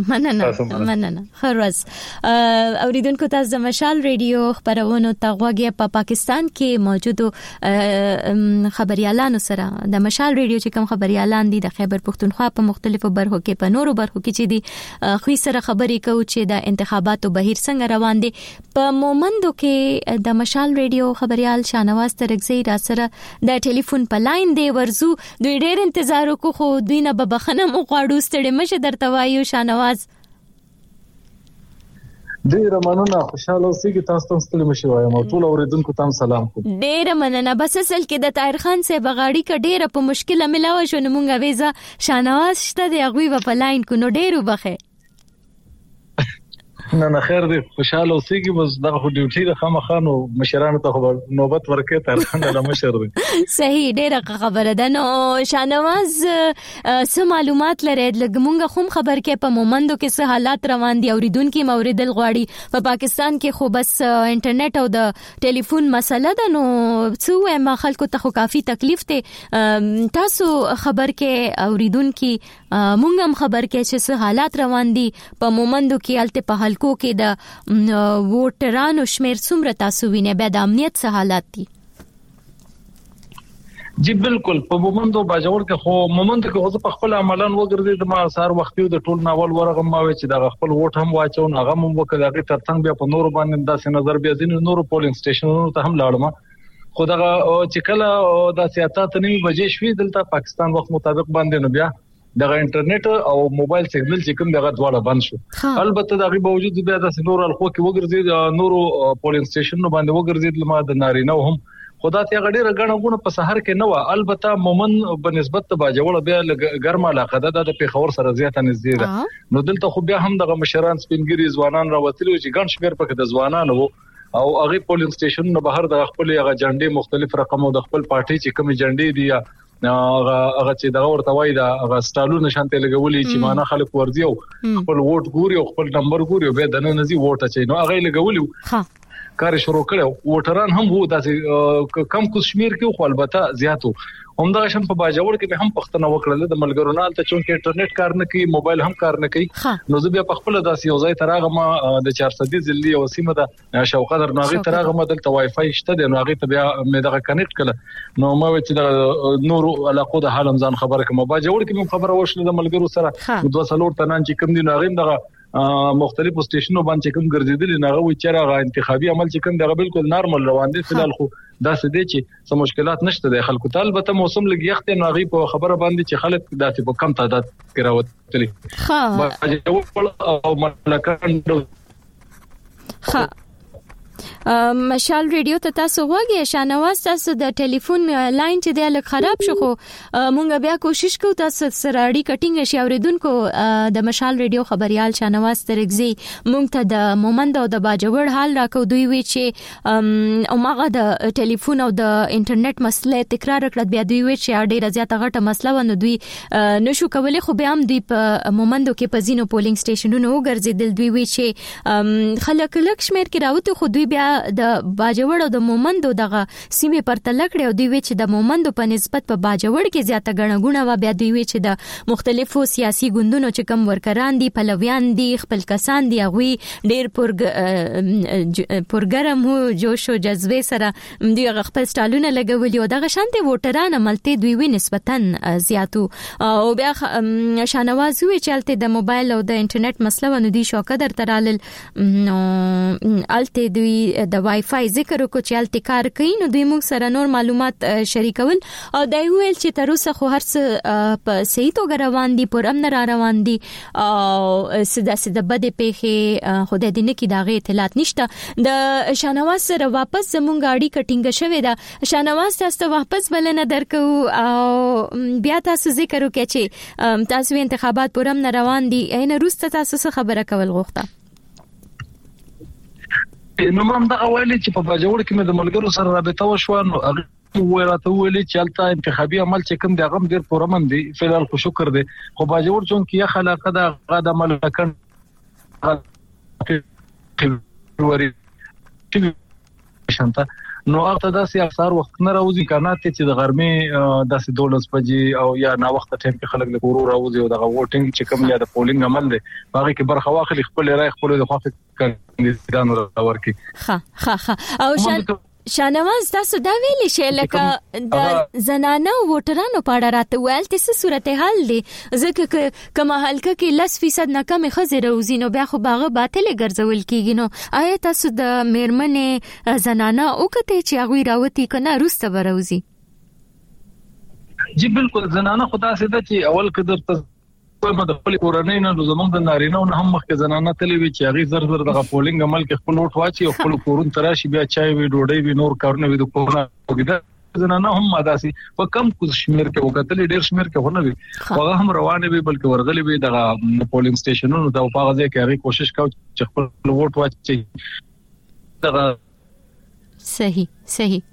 مننه خروز اوریدونکو تاسو د مشال ریډیو خبرونو تغوږی په پاکستان کې موجودو خبريالانو سره د مشال ریډیو چې کوم خبريالان دي د خیبر پختونخوا په مختلفو برخو کې په نورو برخو کې چې دي خو سره خبرې کوي چې د انتخاباتو بهیر څنګه روان دي په مومندو کې د مشال ریډیو خبريال شانواز ترغزی را سره د ټلیفون په لاین دی ورزو دوی ډېر انتظار وکړو خو دوی نه به بخنه مو غواړو ستړي مشه درته وایو شانواز ډېر مننه خوشاله اوسئ تاسو ته ستړي مشه وایم او ټول اوریدونکو ته سلام کوم ډېر مننه بس اصل کې د طاهر خان صاحب غاړي ک ډېر په مشکله ملاوه شو نو مونږه ویزا شانواز شته دی هغه په لاین کو نو ډېر وبخه نه خیر دی خوشاله اوسئ بس دغه ډیوټي د خامخانو مشرانو ته نوبت ورکې تر څنګه مشر دی صحیح ډیره خبره ده نو شانواز څه معلومات لري لګمونګه هم خبر کې په مومندو کې څه حالات روان دي اوریدونکو مورید الغواړي په پاکستان کې خو بس انټرنیټ او د ټلیفون مسله ده نو څه ما خلکو ته خو کافي تکلیف ته تاسو خبر کې اوریدونکو مونږ هم خبر کې چې څه حالات روان دي په مومندو کې الته په کو کې د ووټرانو شمیر څومره تاسو وینئ بیا د امنیت څه حالات دي جی بالکل په مومندو باجوړ کې خو مومند کې خو په خپل عملان وګرځي د ما سار وختي د ټول ناول ورغم ما چې د خپل ووټ هم واچو هغه هم وکړه هغه ترڅنګ بیا په نورو باندې داسې نظر بیا دین نورو پولینګ سټیشنونو ته هم لاړم خو دا چې کله د سیاست نیمه بجې شوې دلته پاکستان وخت مطابق باندې نو بیا دغه انټرنیټ او موبایل سیګنل چې کوم دغه دواړه بند شو البته دغه باوجود بیا د نور الخو کې وګرځي نورو پولینګ سټیشن باندې وګرځي لمه د نارینه هم خدا ته غډیره غنغونه په سحر کې نه و البته مومن بنسبت ته باجوړ بیا ګرمه علاقه ده د پیښور سره زیاته نږدې ده نو دلته خو بیا هم دغه مشران سپینګری ځوانان راوتلي چې ګڼ شمیر پکې د ځوانانو او هغه پولینګ سټیشن نه بهر د خپل هغه جنډې مختلف رقمو د خپل پارټي چې کوم جنډې دي هغه چې دغه ورته وای دا هغه سټالو نشانته لګولې چې معنا خلک ورځي او خپل ووټ ګوري او خپل نمبر ګوري به د نن نزي ووټ اچي نو هغه لګولې کار شروع کړو ووټران هم وو داسې کم کشمیر کې خو البته زیاتو همدغه شم په باجوړ کې به هم پښتنه وکړل د ملګرونال ته چې انټرنیټ کار نه کوي موبایل هم کار نه کوي نو زه بیا په خپل داسې یو ځای تراغه ما د 400 ځلې او سیمه د شوقه درناغي تراغه ما دلته وای فای شته د ناغي ته بیا مې دغه کنیکټ کړل نو ما چې د نورو علاقو د حالم ځان خبره کوم باجوړ کې خبره وشله د ملګرو سره 200 تنان چې کوم دي ناغي دغه مختلفو سټیشنونو باندې کوم ګرځیدل نه غوي چې راغی انتخابي عمل چې کوم دغه بالکل نارمل روان دي فلال خو دا څه دي چې سم مشکلات نشته د خلکو ته البته موسم لګ یخت نه غي په خبره باندې چې خلک داسې په کم تعداد کې راوتلي او ملکان مشال ریډیو ته تاسو وګورئ شانواز تاسو د ټلیفون لاین چې د لک خراب شو خو مونږ بیا کوشش کوو تاسو سره اړیکه ټینګ شي اوریدونکو د مشال ریډیو خبريال شانواز ترګزي مونږ ته د مومند او د باجوړ حال راکو دوی وی چې اومغه د ټلیفون او د انټرنیټ مسله تکرار کړه بیا دوی وی چې ډیره زیاته غټه مسله ونه دوی نشو کولای خو بیا هم دوی په مومندو کې په زینو پولینګ سټیشنونو وګرځیدل دوی وی چې خلک لک شمیر کې راوته خو دوی بیا د باجوړ او د مومندو دغه سیمه پر تلکړه او دوی وی چې د مومندو په نسبت په باجوړ کې زیاته غړغونه و بیا دوی وی چې د مختلفو سیاسي ګوندونو چې کم ورکران دي پلویان دي خپل کسان دي غوي ډیر پرګرم هو جوش او جذبه سره دوی خپل سټالونه لګولي او دغه شانتي ووټران عملته دوی وی نسبتا زیاتو او بیا شانواز وی چې د موبایل او د انټرنیټ مسله ونه دي شوکه در ترال نو الته دوی د وای فای ذکر کو چې الته کار کوي نو دوی موږ سره نور معلومات شریکول او دای ویل چې تر اوسه خو هر څه په صحیح توګه روان دي پر امن را روان دي او سده بده پیخه خدای دې نه کی داغه اطلاعات نشته د شانواز سره واپس زمونږ اړیکه کټینګ شوې ده شانواز تاسو واپس بلنه درکو او بیا تاسو ذکر وکړئ چې تاسو انتخابات پر امن روان دي عین روسته تاسو څه خبره کول غوښته نو موږ دا اوایل چې په باجوړ کې د ملګرو سره رابطه وشو نو ورته ویلي چې الته انتخابي عمل چې کوم د غم ډیر پرمن دي فعال خو شکر دي خو باجوړ چون کې خلاقه دا غدا عمل کړ وري شانته نو هغه داسې اثر وخت نه راوځي کنه چې د غرمې داسې 12 بجې او یا نا وخت ټیم کې خلک له کورو راوځي او د ووټینګ چې کوم یا د پولینګ عمل دی هغه کې برخه واخلي خپل رائے خپل د خاطر کاندیدانو راورکي او شانواز تاسو دا ویلې چې لکه د زنانه ووټرانو په اړه راته ویل چې څه صورتحال دي ځکه کما حلقه کې 10% ناکامه خزر روزي نو بیا خو باغه باطل ګرځول کیږي نو آیا تاسو د میرمنې زنانه او کته چې هغه راوتی کنه روسته وروزي جی بالکل زنانه خدا سي دا چې اول قدر په د خپل کورنۍ نه زمونږ د نارینه او هم مخکې زنانه تلې وی چې هغه زر د پولینګ عمل کې خپل ووټ واچي او خپل کورون تراشي بیا چای وی ډوډۍ وی نور کارونه وی د کورونه وګدا زنانه هم ماداسي په کم کو شمیر کې وکړل ډیر شمیر کې ونه وی هغه هم روانه وی بلکې ورغلي وی د پولینګ سټیشنونو د په غځه کې هغه کوشش کاوه چې خپل ووټ واچي دا صحیح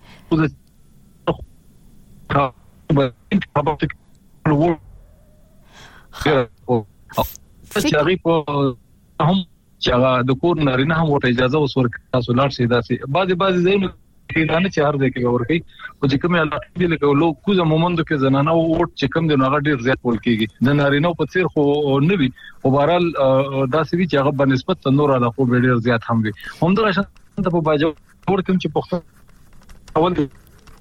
چې په هم چې د کور نارینه هم ورته اجازه وسور تاسو لاړ شئ داسې بعضي زینو کې دا نه چې هر ځای کې ورکی او چې کومه علاقه دی لکه لو کوزه مومندو کې زنانه ووټ چې کوم دی نو هغه ډیر زیات ول کېږي د نارینه په څیر خو نه وي او بهرال داسې وی چې هغه په نسبت نور علاقو ډیر زیات هم وي هم دا شان ته په باجو ورته چې پخته اول دی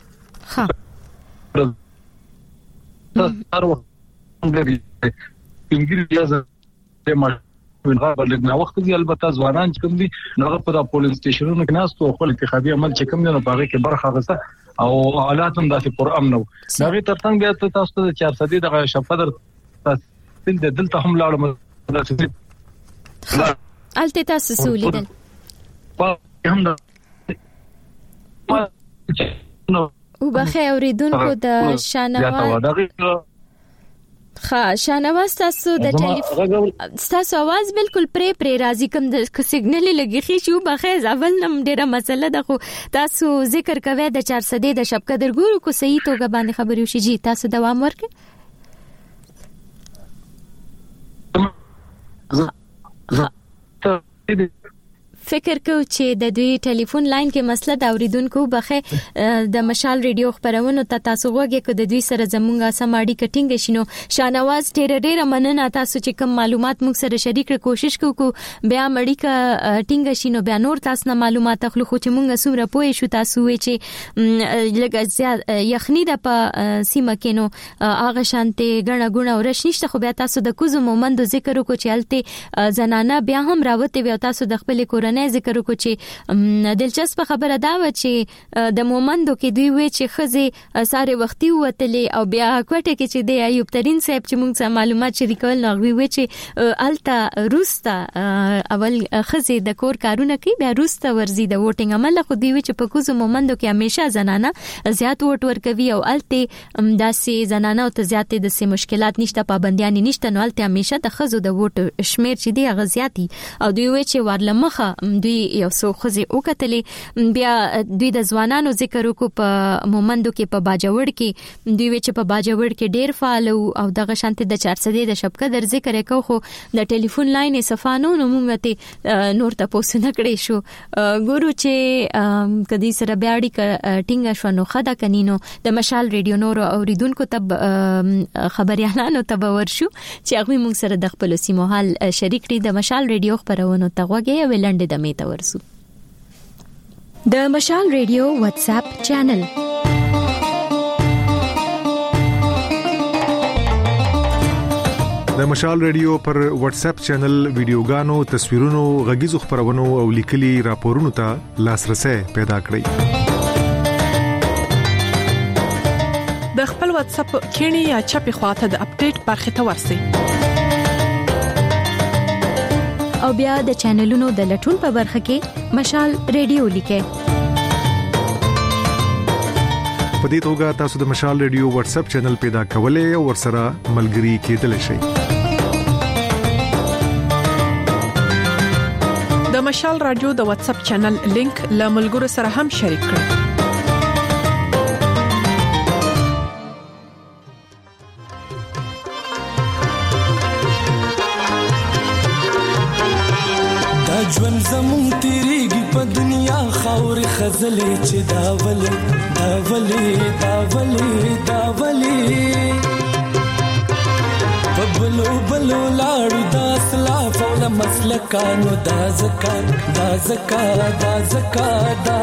هر وخت انګریزي ځای ما ولغنا وخت دی البته ځوانان چې کوم دي نو په د پولیس سټیشنونو کې ناس ته خپل انتخابي عمل چې کوم دی نو باغې کې برخه غوښته او حالات هم داسې پر امن نو دا ترڅنګ بیا تاسو ته 400 دغه شپدر تل دلته هم لاړم الته تاسو سولیدل په هم دا او بخیر اوریدونکو د شانواز شانواز تاسو د ټلیفون تاسو आवाज بالکل پرې راځي کوم د سیګنل لګي خي بخیر اول نم ډیره مسله ده خو تاسو ذکر کوي د 400 د شپقدر ګورو کو صحیح توګه باندې خبرو شي جی تاسو دوام ورکړئ فکر کو چې د دوی ټلیفون لاین کې مسله دا اوریدونکو بخې د مشال ریډیو خبرونو ته تاسو وګورئ چې د دوی سره زمونږه سماړي کټینګ شینو شانواز ډېر مننه تاسو چې کوم معلومات موږ سره شریک کړ کوشش کوو بیا مړی کا ټینګ شینو بیا نور تاسو نه معلومات اخلو خو چې موږ سومره پوي شو تاسو وی چې لږ زیات یخنی د په سیمه کې نو هغه شانته غړغړ او رشنشته خو بیا تاسو د کوزو مومندو ذکر وکړو چې الته زنانه بیا هم راوته وي تاسو د خپل کور لومړنۍ ذکر وکړو چې دلچسپ خبره دا و چې د مومندو کې دوی وی چې خزه ساره وختي وتلې او بیا کوټه کې چې د ایوب ترين صاحب چې موږ سره معلومات شریکول نو وی چې التا روستا اول خزه د کور کارونه کوي بیا روستا ورزي د ووټینګ عمل خو دوی چې په کوزو مومندو کې همیشه زنانه زیات ووټ ورکوي او الته داسې زنانه او ته زیات د سه مشکلات نشته پابندیان نشته نو الته همیشه د خزو د ووټ شمیر چې دی غزياتي او دوی وی چې ورلمخه دوی یو څو خزه وکټلې بیا دوی د ځوانانو ذکر وکړو په مومندو کې په باجوړ کې دوی وی چې په باجوړ کې ډیر فعال او دغه شانته د 400 د شبکه در ذکر وکړو خو د ټلیفون لاین صفانو نو موږ ته نور تاسو نه کړی شو ګورو چې کدي سره بیاړي ټینګه شو نو خدا کنينو د مشال ریډیو نور اوریدونکو تب خبريالانو تب ورشو چې هغه موږ سره د خپل سیمو حال شریک لري د مشال ریډیو خبرونه تغوګه ویلند د میته ورسو د مشال ریډیو واتس اپ چینل د مشال ریډیو پر واتس اپ چینل ویډیوګانو تصویرونو غږیزو خبرونو او لیکلي راپورونو ته لاسرسي پیدا کړئ د خپل واتس اپ کینی یا چپی خواته د اپډیټ برخه ته ورسئ او بیا د چینلونو د لټون په برخه کې مشال ریډیو لیکئ په دې توګه تاسو د مشال ریډیو واتس اپ چینل پیدا کولای او ورسره ملګري کېدلی شئ د مشال رادیو د واتس اپ چینل لینک له ملګرو سره هم شریک کړئ ژوند زمون تیریږي په دنیا خاورې خزلې چې داولې په بلو لاړو دا اسلاف او د مسلکانو دا زکات دا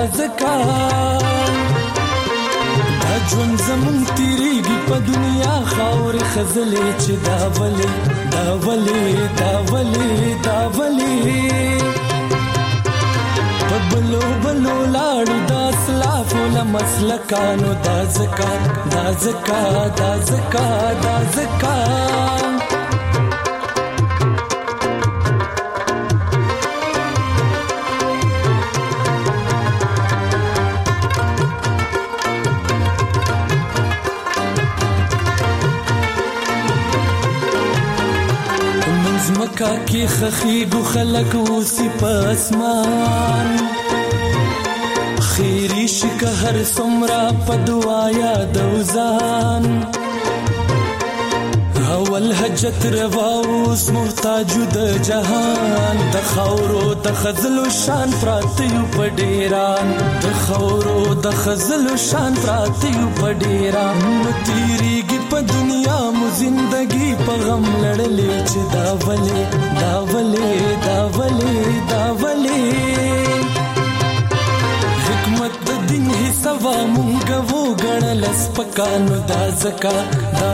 ژوند زمون تیریږي په دنیا خاورې خزلې چې داولې بلو لاړو دا اسلاف له مسلکانو دا زکات مکه کې خخیګو خلک اوسې په اسمان خیری شکه هر سمرا په دعا یادو ځان اول حجت رواوس محتاج د جهان د خاورو د خزلو شان پراتیو په ډیران نو تیریږي په دنیا مو زندگی په غم لړلې چې داولې حکمت د دین حسابه مونږ وو غړل سپکانو دا زکات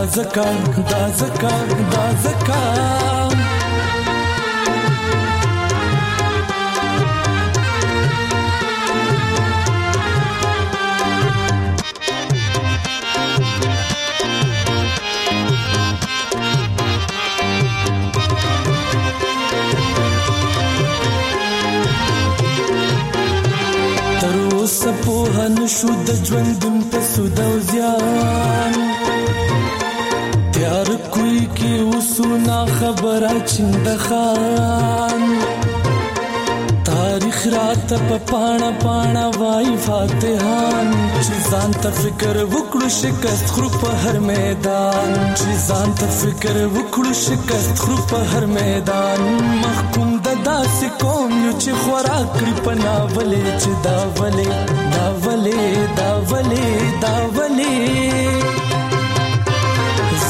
سپوهن شو د ژوندون په سود او زیان تیار کوي کې وسونا خبره چند خان تاریخ رات په پاڼه وای فاتحان چې ځان ته فکر وکړو شکست خرو په هر میدان محکوم د داسې قوم یو چې خوراک کړی پناولې چې داولې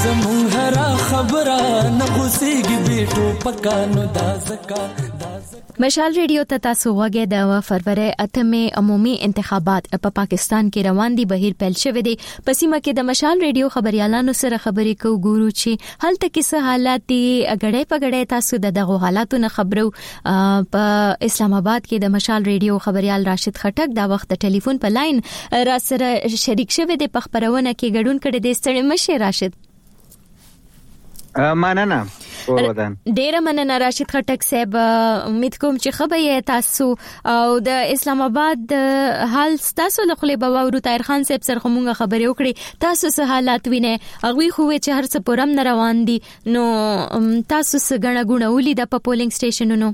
زمون هر خبره نغوسیږي بیٹو پکانو دا زکا مشال ریډیو ته تاسو وګورئ د فروری 8 عمومي انتخابات په پاکستان کې روان دي. بهیر پیل شوه دي. پسیمه کې د مشال ریډیو خبريالانو سره خبرې کوو ګورو چې هلته کې څه حالات دي. غړې په غړې تاسو دغه حالاتو نه خبرو. په اسلام آباد کې د مشال ریډیو خبريال راشد خټک دا وخت د ټلیفون په لاین را سره شریک شوه دي. په خبرونه کې ګډون کړي دي. ستړي مشه راشد. مننه ورودان. ډیره مننه راشد خټک صاحب. امید کوم چې خبرې تاسو او د اسلام آباد حال تاسو له خپل باور طاهر خان صاحب سره کومه خبرې وکړي. تاسو څه حالات وینئ؟ هغه خو چې هر څه پرم نه روان دي. نو تاسو څه غړغړونه ولید په پولینګ سټیشنونو؟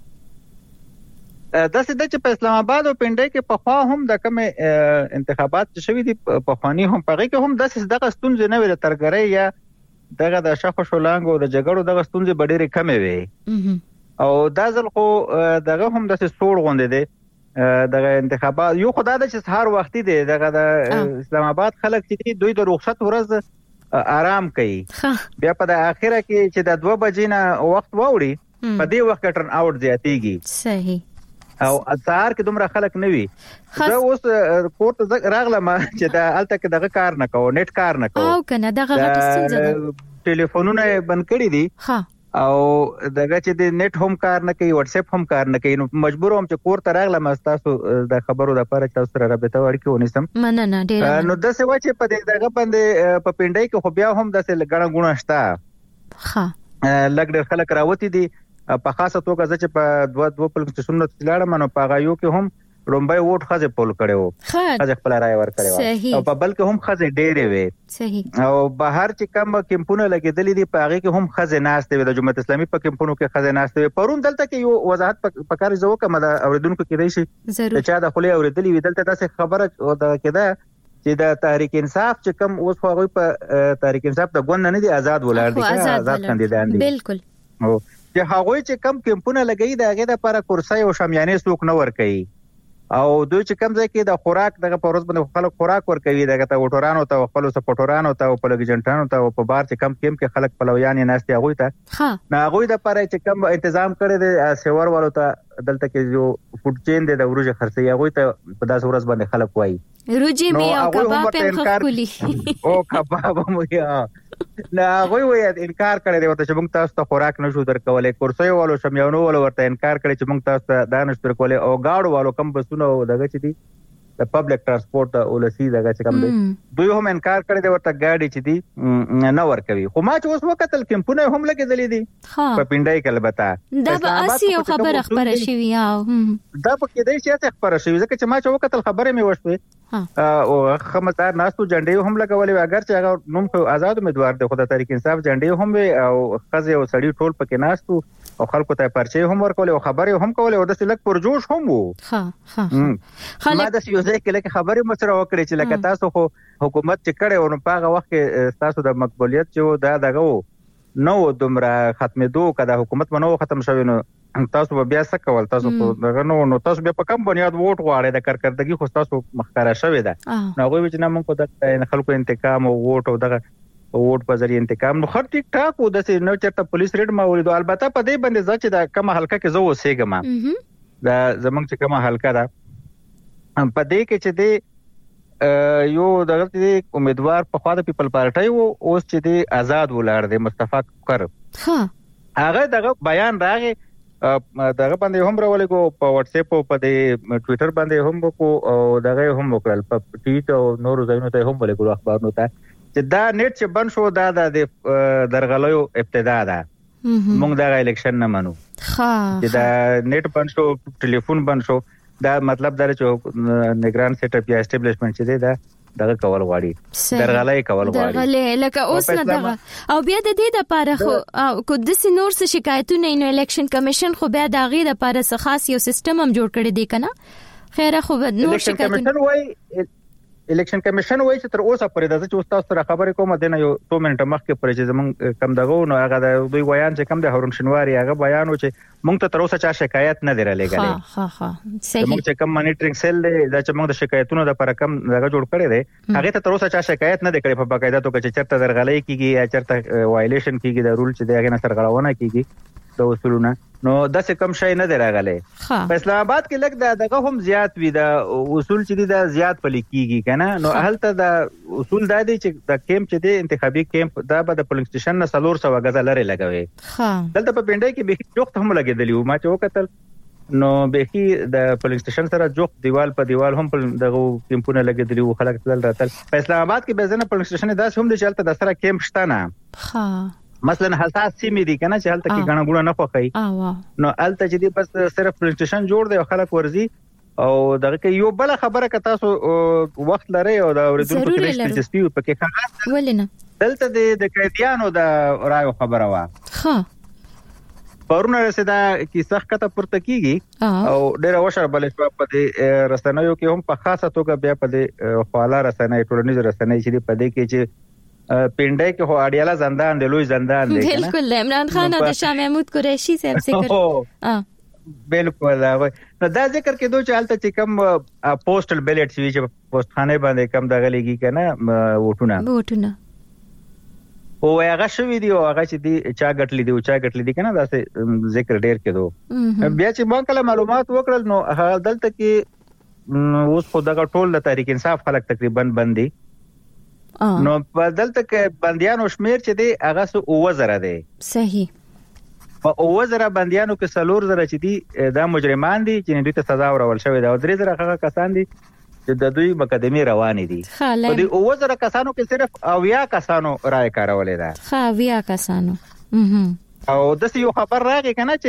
دا څه د په اسلام آباد او پنډای کې په خوا هم د کوم انتخابات شوي دي په خواني هم پغې کې هم د څه دغه ستونزې نه وي ترګرې یا دغه د شخو شولانګو د جګړو دغه ستونزې ډېرې کمې وي او دا ځل خو دغه هم د سوړ غونډې دي دغه انتخابات یو خدای د چې هر وخت دي دغه د اسلام آباد خلک چې دوی د رخصت ورځ آرام کوي. بیا په د اخره کې چې د 2 بجې نه وخت ووري په دې وخت ټرن اوټ زیاتېږي. صحیح. او اثر کې دومره خلک نه وي. زه اوس کوټ راغلم چې د الته کې دغه کار نه کوو نت کار نه کوو او کنه دغه غټ ستونزه ده. ټلیفونونه بند کړی دي. او دغه چې د نت هم کار نه کوي واتس اپ هم کار نه کوي. نو مجبور هم چې کوټ راغلم تاسو د خبرو د لپاره تاسو سره رابطه وړي ونیسم. مننه ډیر. نو د څه وجه په دغه باندې په پنډای کې خو بیا هم د څه لګړه غونه شته. لګ ډیر خلک راوتی دي په خاصه توګه چې په دوه پلک سټیشنونو تلاړم نو په غایو کې هم رومبای ووټ خځه پول کړو. خځه خپل رائے ور کړو او په بل کې هم خځه ډېرې وي. صحیح. او بهر چې کم کمپونه لګیدلې دي په هغه کې هم خځه ناشته وي. د جمهوریت اسلامي په کمپونو کې خځه ناشته وي. پرون دلته کې یو وضاحت په کار زو کوم د اوریدونکو کې دی شي چې دا خولي اوریدلې وي. دلته تاسو خبره او دا کده چې د تحریک انصاف چې کم اوس هغه په تحریک انصاف د ګوند نه دي آزاد ولر دي آزاد کاندیدان دي. بالکل. او چې هغه چې کم کمپونه لګي دا هغه د لپاره کورسای او شامیانې څوک نه ور کوي. او دوی چې کم ځای کې د خوراک دغه پروز باندې خلک خوراک ور کوي دغه ته وټورانو ته خپل سپورټورانو ته او په لګجنټانو ته او په بار چې کم کې خلک پلویان نه ناشته هغه ته نه هغه د لپاره چې کم تنظیم کړي د سیور والو ته دلته کې جو فوډ چین د ورجه خرڅي هغه ته په داس ورځ باندې خلک وایي روجي می او کباب هم خولي او کباب مو یا نه هغه وایي انکار کړي دی چې موږ تاسو ته خوراک نشو درکولای. کورسي والو شمیانو والو ورته انکار کړي چې موږ تاسو ته دانش درکولای او گاډو والو کم بسونه دغه چې دي د پبلک ترانسپورت اولسی دغه چې کم دی دوی هم انکار کړي دی ورته گاډي چې دي نه ور کوي. خو ما چې اوس وکتل کمپونه هم لګیدلې دي په پینډای کې البته دا به اسی او خبره خبره شوی او دا په کې دی چې خبره شوی ځکه چې ما چې وکتل خبره مې وشوي او خمسار ناستو جنډې هم لګولې اگر چې هغه نوم خو آزاد امیدوار دی خو د تحریک انصاف جنډې هم او خزه او سړی ټول پکې ناستو او خلکو ته پرچې هم ورکول او خبره هم کول او د سلک پرجوش هم وو. ما د یو ځای کې لکه خبره مسره وکړي چې لکه تاسو خو حکومت چې کړي او په هغه وخت کې تاسو د مقبولیت چې دا دغه نو دومره ختمېدو کده حکومت منو ختم شوی نو تاسو بیا څه کول تاسو دغه نو تاسو بیا په کم بنیاد ووټ غواړئ د کارکردګي خو تاسو مخکاره شوی ده نو هغه چې نه موږ د خلکو انتقام او ووټ او دغه ووټ په ذریعہ انتقام نو خر ټیک ټاک و د سې نو چرته پولیس ریډ ما ولیدو. البته په دې باندې ځکه دا کومه حلقه کې زه وسېګم دا زمونږ چې کومه حلقه ده په دې کې چې دی یو دغه دې امیدوار په خوا د پیپل پارټي وو اوس چې دی آزاد ولاړ دی مصطفی کر هغه دغه بیان راغی دغه باندې هم راولې کو په واتس اپ او په دې ټوئیټر باندې هم کو او دغه هم وکړل په ټویټ او نور ځایونو ته هم ولې کو اخبارونو ته چې دا نیټ چې بند شو دا د درغلیو ابتدا ده. موږ دا الیکشن نه منو چې دا نیټ بند شو ټلیفون بند شو دا مطلب دا چې نگران سیټ اپ یا اسټابلیشمنت چې دا دغه کول غواړي درغلای کول غواړي درغلای لکه اوس نه دغه او بیا د دې لپاره خو کو د سينور څه شکایتونه نو الیکشن کمیشن خو بیا د غیر لپاره څه خاص یو سیستم هم جوړ کړی دی کنه خیره خو نور شکایتونه الیکشن کمیشن وایي چې تر اوسه پرې د چې تاسو سره خبرې کوم د نه یو 2 منټه مخکې پرې چې زمون کم دغه نو هغه د دوی بیان چې کم د هارون شنواری هغه بیان و چې مونږ ته تر اوسه چا شکایت نه دی رالېږلې. ها صحیح. مونږ چې کم مانیټرینګ سیل دی دا چې مونږ د شکایتونو د پر کم دغه جوړ کړی دی هغه ته تر اوسه چا شکایت نه دی کړی په باقاعده توګه چې چرته درغلۍ کیږي یا چرته وایلیشن کیږي د رول چې دغه نه سرغړونه کیږي د اصولونه نو داسې کم شي نه دی راغلی. په اسلام آباد کې لګ دغه هم زیات وي د اصول چې دا زیات پلي کیږي کنه نو هلته د اصول دا دی چې د کیمپ چې دی انتخابي کیمپ دا به د پولینګ سټیشن نه 300 غزه لري لګوي. دلته په پنډای کې به جوخت هم لګیدلی ما چې وکتل نو به د پولینګ سټیشن سره جوخت دیوال په دیوال هم دغه کیمپونه لګیدلی او خلک تل راتل. په اسلام آباد کې به ځنه پولینګ سټیشن داس هم د چلته د سره کیمپ شته نه. مثلا حساس سیمې دي کنه چې هلته کې غنا ګونه نه خوخی نو هلته چې دی بس صرف پریزنټیشن جوړ دی او خلک ورزي او دغه کې یو بل خبره که تاسو وخت لري او د اوریدونکو کې دلچسپي پکې خاصه ولنه دلته د قیدیانو د رایو خبره وا پرونه رسیدا کی سخت کته پورته کیږي او ډېر وشر بلې په دې رسنیو کې هم په خاصه توګه بیا په دې خواله رسنۍ ټولنیز رسنۍ چې په دې کې چې پنډای کې هو اړیاله زندان دی لوی زندان دی بالکل عمران خان او شاه محمود قریشی صاحب ذکر بالکل نو دا ذکر کې دوی چې حالت چې کم پوسټل بیلټ چې پوسټ خانه باندې کم دغه لګي کنه وټونه او هغه شوی دی او هغه چې دی چا غټلی دی کنه دا ذکر ډیر کېدو بیا چې ما کله معلومات وکړل نو هغه دلته کې اوس خو دغه ټول د تحریک انصاف خلک تقریبا بندي نو په دلته کې بنديانو شمیر چې دی هغه سو 9000 دی. صحیح. په 9000 بنديانو کې 4000 چې دی دا مجرمان دي چې دوی ته سزا ورول شوې ده او 3000 هغه کسان دي چې د دوی مقدمه روانې دي. په دې 9000 کسانو کې صرف 90 کسانو رائے کارولې ده. 90 کسانو. او د یو خبر راغی کنه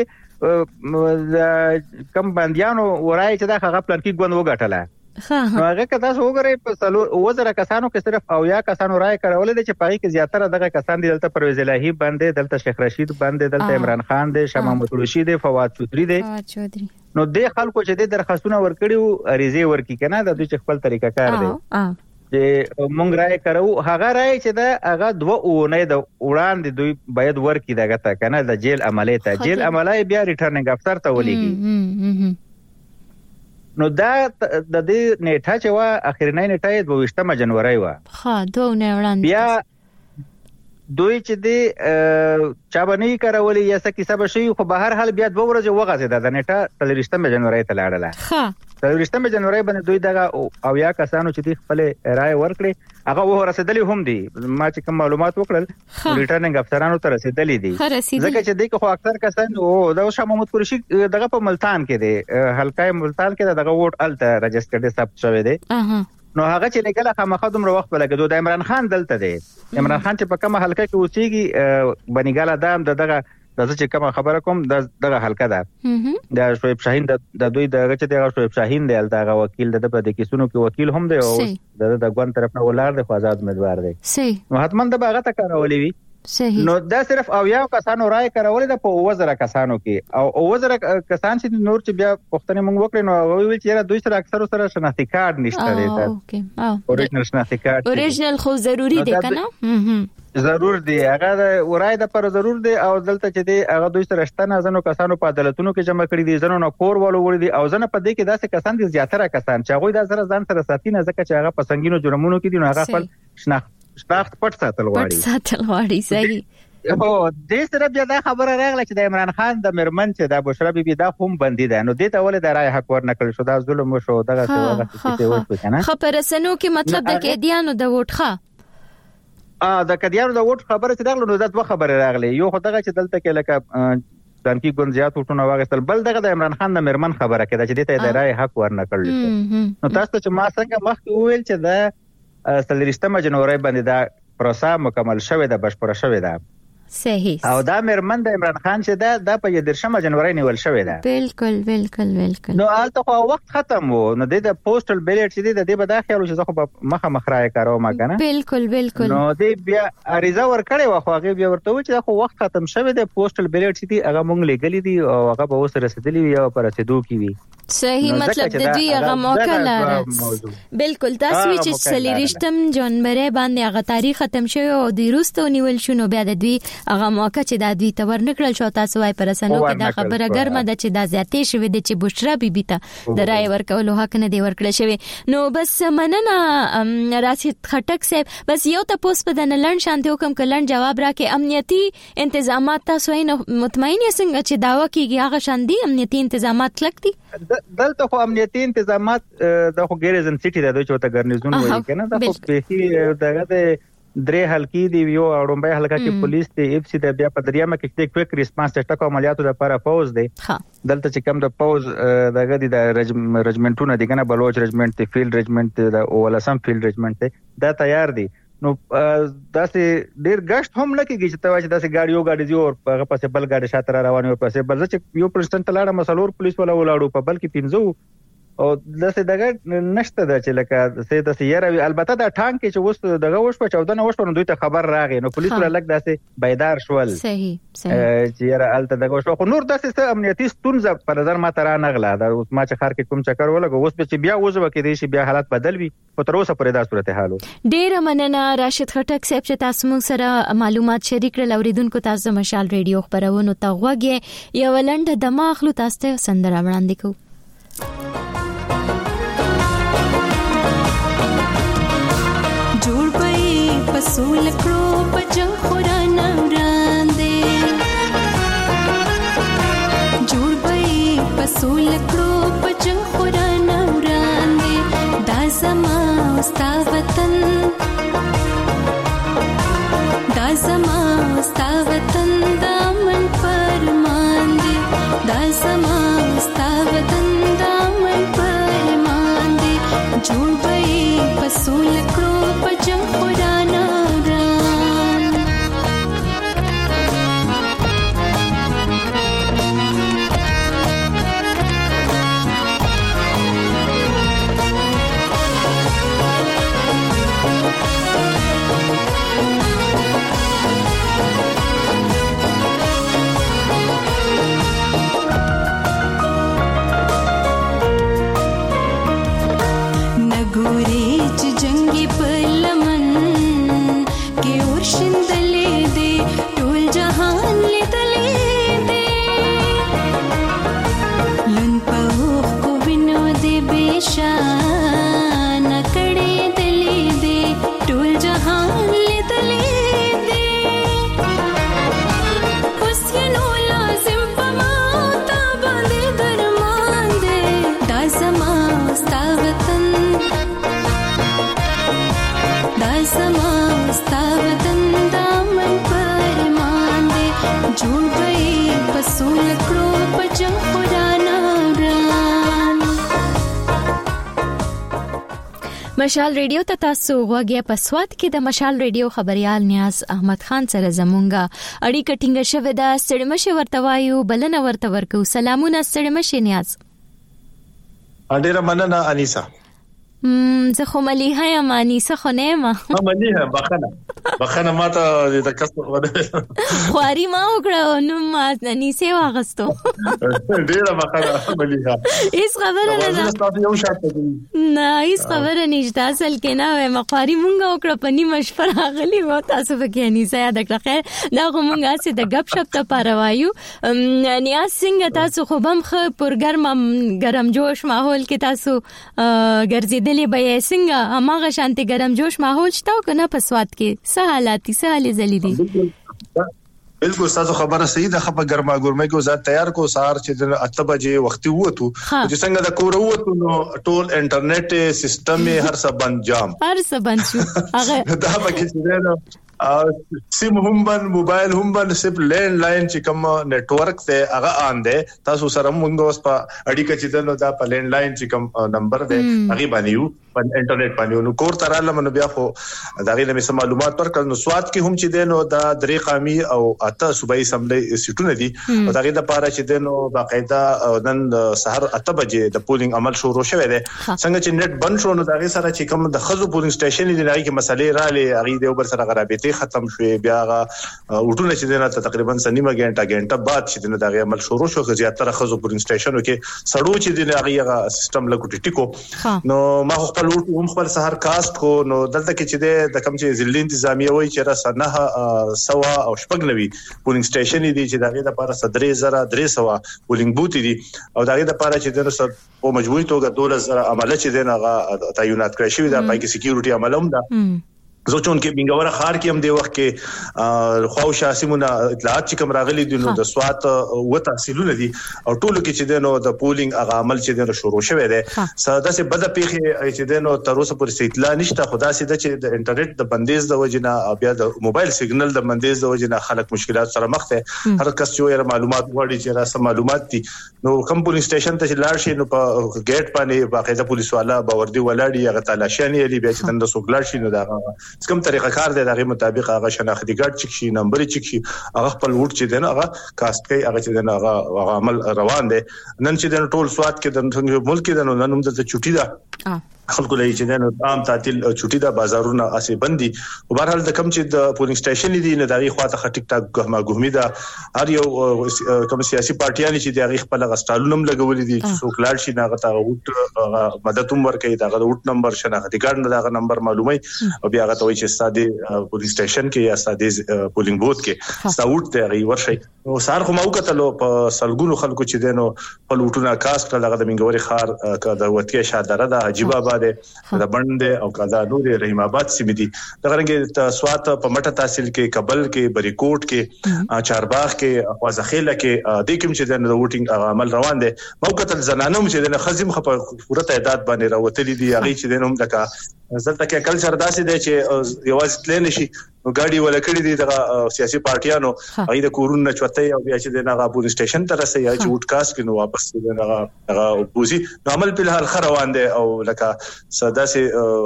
چې کم بنديانو ورای چې دا هغه پلان کې ګوند وګټله. نو هغه کدا څو غره په 4000 کسانو کې صرف 90 کسانو رائے کارولې دي چې پای کې زیاتره دغه کسان دي دلته پرویز الهی باندې دلته شیخ رشید باندې دلته عمران خان دی شاه محمود قریشی دی فواد چودري دی نو د خلکو چې د درخواستونه ورکړیو اریزه ورکی کنه د دوی خپل طریقه کار دی چې مونږ رائے کارو هغه رائے چې دا هغه 2 اونۍ د وړاندې دوی باید ورکی دغه تا کنه د جیل عملیه ته جیل عملیه بیا ریټرننګ افسر ته ولېږي نو دا د دې نیټه چې وا اخرنۍ نیټه 22 جنوري وا 2 نه وړاندې بیا دوی چې دی چا باندې کارولې یا څه کیسه بشي خو به هر حال بیا 2 ورځې وغځه د نیټه 23 جنوري ته لاړله 23 جنوري باندې دوی دغه او یا کسانو چې دی خپل رائے ورکړي هغه و رسیدلی هم دي ما چې کوم معلومات وکړل ریټرننګ افسرانو ته رسیدلی دي ځکه چې دی خو اکثر کسان او د شاه محمود قریشی دغه په ملتان کې دی حلقه ملتان کې دغه ووټ الته رجسټرډ ثبت شوی دی نو هغه چې لګله خامخا دومره وخت بلګدو د عمران خان دلته دی عمران خان چې په کومه حلقه کې اوسېږي بنګاله دام دغه چې کومه خبره کوم دغه حلقه ده د شعیب شاهین د دوی دغه چې دغه شعیب شاهین دی دغه وکیل د په د کیسونو کې وکیل هم دی او د ګوند طرف نه ولار دی خو آزاد امیدوار دی نو حتما د باغه ته کارولې وي صحیح نو دا صرف او یا کسانو رائے کارولې د په 9000 کسانو کې او 9000 کسان چې نور چې بیا پښتنې مونږ وکړو نو ویل چې دوی سره اکثر سره شناختی کارت نشته دی اوریجنل شناختی کارت اوریجنل خو ضروری دی کنه ضرور دی هغه د ورای د پر ضرور دی او دلته چې دی هغه دوی سره شته ځنو کسانو په عدالتونو کې جمع کړي دي ځنو نه کور والو وړي دي او ځنه په دې کې داسې کسان دي زیاتره کسان چې هغه د سره ځان سره ساتي نه ځکه چې هغه په سنگینو جرمونو کې دي نو هغه خپل شناخت پټ ساتل غواړي صحیح او د سره بیا دا خبره راغله چې د عمران خان د مرمن چې د بشرا بیبي دا هم بندي ده نو دې ته ولې د رائے حق ورنکړل شو دا ظلم شو دغه څه وشو کنه خبره سنو کې مطلب د قیدیانو د وټخه د کډیانو د وټ خبره چې راغله نو دا دوه خبره راغله یو خو دغه چې دلته کې لکه دانکی ګونزیات وټونه واغستل بل دغه د عمران خان د مرمن خبره کده چې دې ته د رائے حق ورنکړل نو تاسو چې ما څنګه مخکې وویل چې د 23 جنوري باندې دا پروسه مکمل شوه د بشپړه شوه ده صحیح او دا مرمن د عمران خان چې دا په 13 جنوري نیول شوې ده بالکل نو البته خو وخت ختم وو نو د پوسټل بیلټ چې د دې به دا خیال چې زه خو په مخه مخرای کاروم کنه بالکل نو دې بیا اریزه ور کړې واخو هغه بیا ورته و چې خو وخت ختم شوه د پوسټل بیلټ چې هغه مونږ لګلې دي او هغه به اوس رسیدلی وي او پر رسیدو کې وي صحیح مطلب د دوی هغه موقع لاره بالکل تاسو چې سلیریشتم جنوري باندې هغه تاریخ ختم شوی او د روستو نیول شنو بیا د دوی هغه موقع چې د دوی تور نکړل شو تاسو وايي پر اسنو کې دا خبره ګرمه ده چې دا زیاتې شوی د چې بشرا بیبي ته د رائے ورکولو حق نه دی ورکړل شوی نو بس مننه راشد خټک صاحب بس یو تاسو په دنه لړن شانته حکم کلن جواب راکې امنیتي انتظامات تاسو یې مطمئن یې څنګه چې داوا کیږي هغه شاندي امنیتي انتظامات کلک دي دلته خو امنیتي انتظامات د خو ګریزن سټي د دوی چې ته ګرنیزون وایي کنه دا خو په دغه د درې حلقې دی یو اړومبه حلقه کې پولیس ته اف سي د بیا په دریامه کې د کویک ریسپانس ټاکو عملیاتو لپاره پوز دی دلته چې کوم د پوز دغه د رجمنټونه دي کنه بلوچ رجمنټ دی فیلډ رجمنټ دی او ولسم فیلډ رجمنټ دی دا تیار دي نو داسې ډیر غشت هم لکه چې توا چې داسې گاډي او هغه پسې بل گاډي شاته روانه او پسې بل چې یو پرسنټ لاړه مسلور پولیس ولا ولاړو په بل کې 15 او داسې دغه نشته د چې لکه سې داسې یاره البته دا ټانک کې چې وست دغه وش په 14 وش نو دوی ته خبر راغی نو پولیس ولا لګ داسې بیدار شول صحیح چې یاره الته دغه شو خو نور داسې امنیتي ستونزه په نظر ما ترا نغلا دا اوس ما چې خار کې کوم چکر ولګو اوس چې بیا وځو کې دي چې بیا حالات بدل وي او تر اوسه پرې دا صورتحال ډیر مننه راشد خټک صاحب چې تاسو موږ سره معلومات شریک کړل اوریدونکو تاسو مشال ریډیو خبرونه ته غوږی یو لنډه دماغلو تاسو ته سندره وړاندې کوم پسول کړو پجن خورانه وړاندې جوړ به پسول کړو پجن خورانه وړاندې دا زما ستا وطن دا زما ستا وطن دا من فرمان دی دا زما ستا وطن دا من فرمان دی جوړ به پسول کړو پجن خورانه مشال ریډیو ته تاسو غوږی په سواد کې د مشال ریډیو خبريال نیاز احمد خان سره زمونږه اړیکه ټینګه شوه د سړمشه ورتوایو بلنه ورته ورکو سلامونه سړمشه نیاز ډیره مننه انیسا زه خو مليحه یم انیسه خو نه ما مليحه بخنه ماته د کسب خواري ما وکړه نو ما انیسه واغستو ډیره بخنه مليحه هیڅ خبره نه هیڅ خبره نشته اصل کې نه ما خواري مونږه وکړه په نیمه شپه راغلی و تاسو به کې انیسه یاد کړه خیر دا مونږه سي د غب شپ ته پاروایو نیاز څنګه تاسو خو بم خ ګرم جوش ماحول کې تاسو ګرځي دلی به څنګه هغه شانتي ګرم جوش ماحول شته او کنه په سواد کې څه حالاتي څه حالې زلي دي بالکل تاسو خبره صحیح ده خپل ګرما ګورمه کې وزات تیار کو سار چې 8 بجې وختي وته چې څنګه د کور وته نو ټول انټرنیټ سیستم هر څه بند جام هر څه بند شو هغه دا پکې سیم هم بند موبایل هم بند صرف لینډ لاین چې کوم نتورک ته هغه آن ده تاسو سره موږ اوس په اړیکه چې نو دا په لینډ لاین چې کوم نمبر ده هغه باندې انټرنیټ باندې نو کور تر لمن بیا خو دا غي له معلومات ورکړ نو سواد کې هم چې دینو دا درې قامي او اته صوبایي اسمبلی سیټونه دي او دا غي د پاره چې دینو باقاعده نن سحر 8 بجې د پولینګ عمل شروع شوه دی څنګه چې نیټ بند شو نو دا غي سره چې کوم د خزو پولینګ سټیشن دي هغه کې مسلې رالې هغه د اوبر سره غرابېته ختم شوې بیا وټونه چې دینه تقریبا سنیمه غنټه بعد چې دینه دا غي عمل شروع شو زیاتره خزو پولینګ سټیشنو کې سړو چې دینه هغه سیستم لګوټی ټیکو نو ما خپل هم خپل سحر کاست کو نو دلته کې چې د کم چې ضلع انتظامیه وای چې را سنه سوا او شپږنوي پولینګ سټیشن دي چې دغه د لپاره 3300 پولینګ بوت دي او دغه د لپاره چې د په مجموعي توګه 12000 عمله چې دغه تعینات کړی شوی دا پای کې سکیورټي عملوم ده زه چون کې بنګوره خار کې هم دی وخت کې خواوشا سیمونه اطلاعات چې کوم راغلي دي نو د سوات و تحصیلونه دي او ټولو کې چې دنو د پولینګ هغه عمل چې دنو شروع شوه دی ساده سه بده پیخه چې دنو تر اوسه پورې اطلاع نشته خدا سي د چې د انټرنیټ د بندیز د وجنه بیا د موبایل سیګنل د بندیز د وجنه خلک مشکلات سره مخ ته هر کس چې معلومات غواړي چې راسه معلومات دي نو کوم پولیس سټیشن ته لاړ شي نو په ګیټ باندې باقاعده پولیس والا باوردی ولاړی هغه تلاشانی دی بیا چې د سوګلار شي نو دا کوم طریقه کار دی دغه مطابق هغه شناختی ګارد چک شي نمبر چک شي هغه خپل ووټ چې دنه هغه کاست کوي هغه چې دنه هغه عمل روان دي نن چې دنه ټول سواد کې د ملک دنه نن هم د چټي ده خلکو لای چې دنه عام تعطیل چټي ده بازارونه اسې بندي او بهرحال د کم چې د پولینګ سټیشن دي نه دغه خواته خټیک ټاک ګهما ګهمي ده هر یو کوم سیاسي پارټیان چې دغه خپل غستالونم لګولې دي چې څوک لاړ شي ناغه تا ووټ مدد هم ورکړي دغه ووټ نمبر شناختی ګارد نه دغه نمبر معلومي او بیا هغه ته وایي چې ساده پولیس سټیشن کې یا ساده پولینګ بوت کې ساوټ ته غي ورشي او سار خو مو کتلو په سلګونو خلکو چې دنو په لوټونه کاست دغه د منګوري خار د وتیا شادره د عجيبه آباد د بند او کدا نور رحیم آباد سیمه دي دغه رنګ سوات په مټه تحصیل کې کابل کې بریکوټ کې چارباغ کې خوازخیله کې د کوم چې د ووټینګ عمل روان دي موقته زنانم چې د خزم خپل پوره تعداد باندې راوتلي دي هغه چې دنه هم دغه زلته کې کلچر داسې دی چې یوازې تل نشي ګاډي ولا کړی دي د سیاسي پارټیانو هغه د کورون نه چوتای او بیا چې دغه پولیس سټیشن ته رسي یا چې ووټ کاست کینو واپس دغه بوزي عمل په حال خروان دي او لکه ساده سي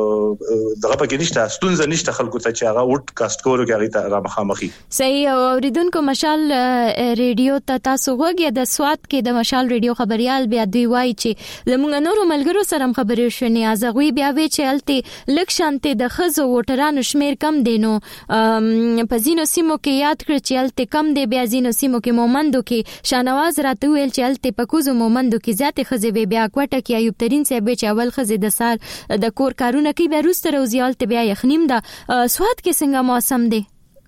دغه پکې نشته ستونزه نشته خلکو ته چې هغه ووټ کاست کولو کې هغه ته را مخامخي صحیح اوریدونکو مشال ریډیو ته تاسو وګورئ د سوات کې د مشال ریډیو خبريال بیا دی وای چې زموږ نورو ملګرو سره خبرې شونې ازغوي بیا وی چې الته لکشانته د خزو ووټرانو شمیر کم دینو په زینو سیمو کې یاد کړ چې الته کم دی بیا زینو سیمو کې مومندو کې شانواز راته ویل چې الته پکوزو مومندو کې ذات خزه بیا کوټه کې ایوب ترين صاحب چې اول خزه د سار د کور کارونه کوي بیا روستر او زیالته بیا یخنیم دا سواد کې څنګه موسم دی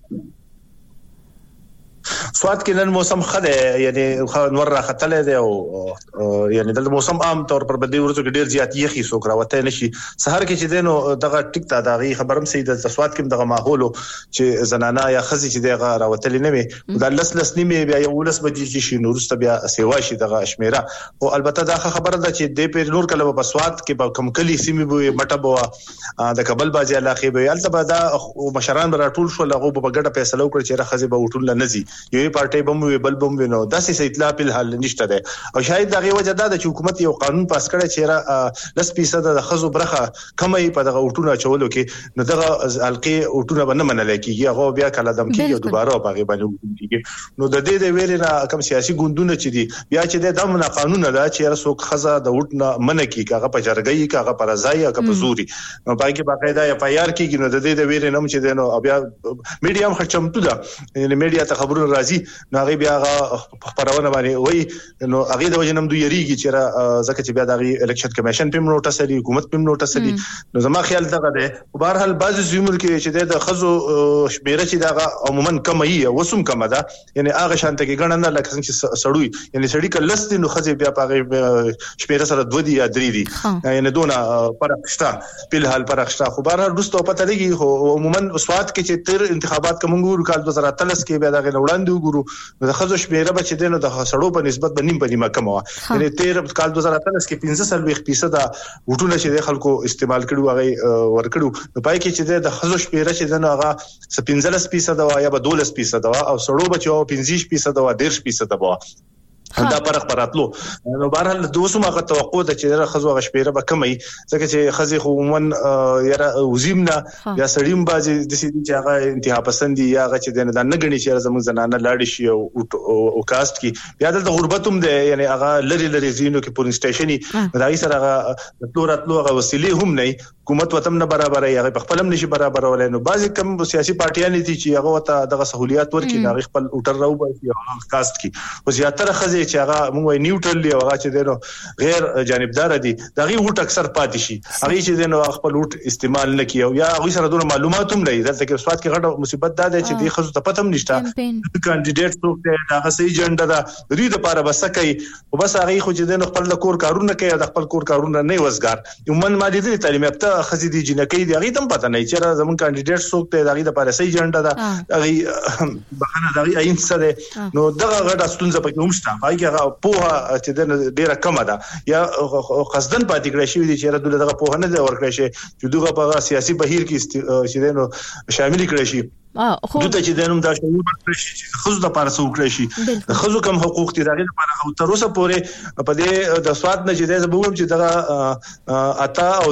سواد کې نن موسم خده یعنی نور راختل دی او یعنی د موسم عام طور پر بدی ورته ډیر زیات یخي سوک راوته نشي سحر کې چې دینو دغه ټیک تا دغه خبرم سید د سواد کې دغه ماحول چې زنانا یا خزي چې دغه راوتل نه وي د لس نیمه بیا یو لس بجې چې شي نورسته بیا سیوا شي دغه شمیره او البته دا خبره ده چې د پیر نور کله په سواد کې کم کلی سیمه به مټه بوا د کابل بازي علاقې به البته دا مشران راټول شو لغه په ګډه فیصله وکړي چې راخزي به وټول لنزي یوې پارټي بم وی بل بم وینو داسې اطلاع په حال نشته ده او شاید دغه وجه ده چې حکومت یو قانون پاس کړی چې را لس فیصد د خزو برخه کمې په دغه وټونه چولو کې نو دغه القي وټونه باندې منل کېږي هغه بیا کله دم کېږي دوباره په باندې کېږي نو د دې د ویل را کم سیاسي ګوندونه چې دي بیا چې د دمن قانون ده چې رسوک خزه د وټونه من کېږي هغه په جرګي کې هغه پر ځای هغه په زوري نو پای کې باقاعده اف آی آر کېږي نو د دې د ویل نوم چې دنو بیا میډیا هم خرچمتو ده یعنی میډیا ته خبرونه راځي نو هغه بیا خبرونه باندې وای نو هغه د وجنم دوی یریږي چې ځکه چې بیا د الیکشن کمیشن په نوټس لري حکومت په نوټس لري نو زما خیال دغه ده په هر حال بعض زموږ کې چې د خزو شمیره چې دغه عموما کمه وسوم کمه ده یعنی هغه شانته کې ګڼنه لکه څنګه سړوي یعنی سړی کلس دي نو خزي بیا په شمیره سره 2 دي یا 3 دي یعنی دونه پرخشتا په حال پرخشتا خو بهر حال دوستو پته لګي خو عموما سواد کې چې تر انتخابات کوم ګورو کال 2013 کې بیا دغه وړاندې ګورو د خزو شمیره به چې دینو د سړو په نسبت به نیم په نیمه کم و یعنی 13 کال 2013 کې 15% وټونه چې د خلکو استعمال کړو هغه ور کړو په پای کې چې د خزو شمیره چې دنه هغه 15% یا به 12% او سړو به چې 15% او 10% و دا فرق پراتلو نو بهرحال دوسو ما توقع ده چې خزو غشپيره به کمي ځکه چې خزي عموما یاره وزیمنا یا سړیم بازي د سې چې هغه انتها پسندي یا هغه چې د نه غني چې زموږ زنانه لاړ شي او کاست کی بیا د غربتوم ده یعنی هغه لری زینو کې پولینګ سټیشني راځي سره هغه تلوراتلو هغه وسیلې هم نه حکومت وتم نه برابر هغه په خپلم نشي برابر ولای نو بعضی کم سیاسي پارټیان دي چې هغه ته دغه سہولیات ورکړي نه خپل اوټر راو باسي او کاست کی او زیاتره خزي چې هغه موږ نیوټرل دی هغه چې دینو غیر جانبدار دي دغه وټ اکثر پاتې شي هغه چې دینو خپل وټ استعمال نه کیو یا هغه سره دونه معلومات هم نه دلته کې سواد کې غټه مصیبت ده چې دې خزو ته پته هم نشته کاندیډیټ څوک دی هغه صحیح جنډه ده دوی د لپاره بس کوي او بس هغه خو چې دینو خپل کور کارونه کوي د خپل کور کارونه نه وزګار یومن ما دې تعلیم یافته خزي دي جنکې دی هغه تم پته نه چې زمون کاندیډیټ څوک دی هغه د لپاره صحیح جنډه ده هغه بخنه هغه عین سره نو دغه غټه ستونزه پکې هم شته هغه په چې ډیره کم ده یا قصدن پاتې کړی شي چې دغه په نه دی ورکړی شي چې دغه په سیاسي بهیر کې چې دینو شامل کړی شي خو دته چې دنوم دا شعور ورکړي چې خزو د پاره څوک شي د خزو کم حقوق دي دغه لپاره او تر اوسه پورې په دې د سواد نه چې د زبوم چې دغه اتا او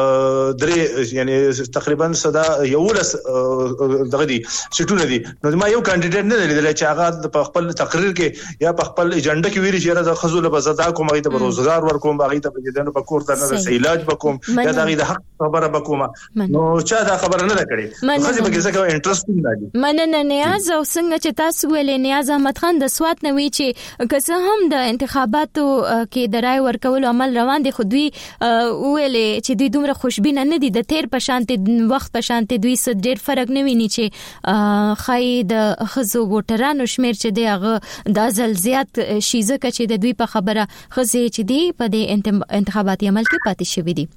درې یعنی تقریبا صدا یولس دغه دي سټونه دي نو ما یو کاندیډیټ نه لیدل چې هغه په خپل تقریر کې یا په خپل ایجنډا کې ویلي چې د خزو له بزدا کوم هغه ته روزګار ورکوم هغه ته په دې په کور ته نه علاج وکوم یا دغه د حق خبره وکوم نو چا دا خبره نه کړې خزي به څه کوي انټرست مننه نیاز او څنګه چې تاسو ویلې نیاز احمد خان د سوات نوي چې کسه هم د انتخاباتو کې د رای ورکول عمل روان دي خو دوی ویلې چې دوی دومره خوشبینه نه دي د تیر په شانتي وخت په شانتي دوی څه ډېر فرق نه ویني چې خای د خزو ووټرانو شمیر چې دی هغه د ځل زیات شي ځکه چې د دوی په خبره خزي چې دی په د انتخاباتي عمل کې پاتې شوی دي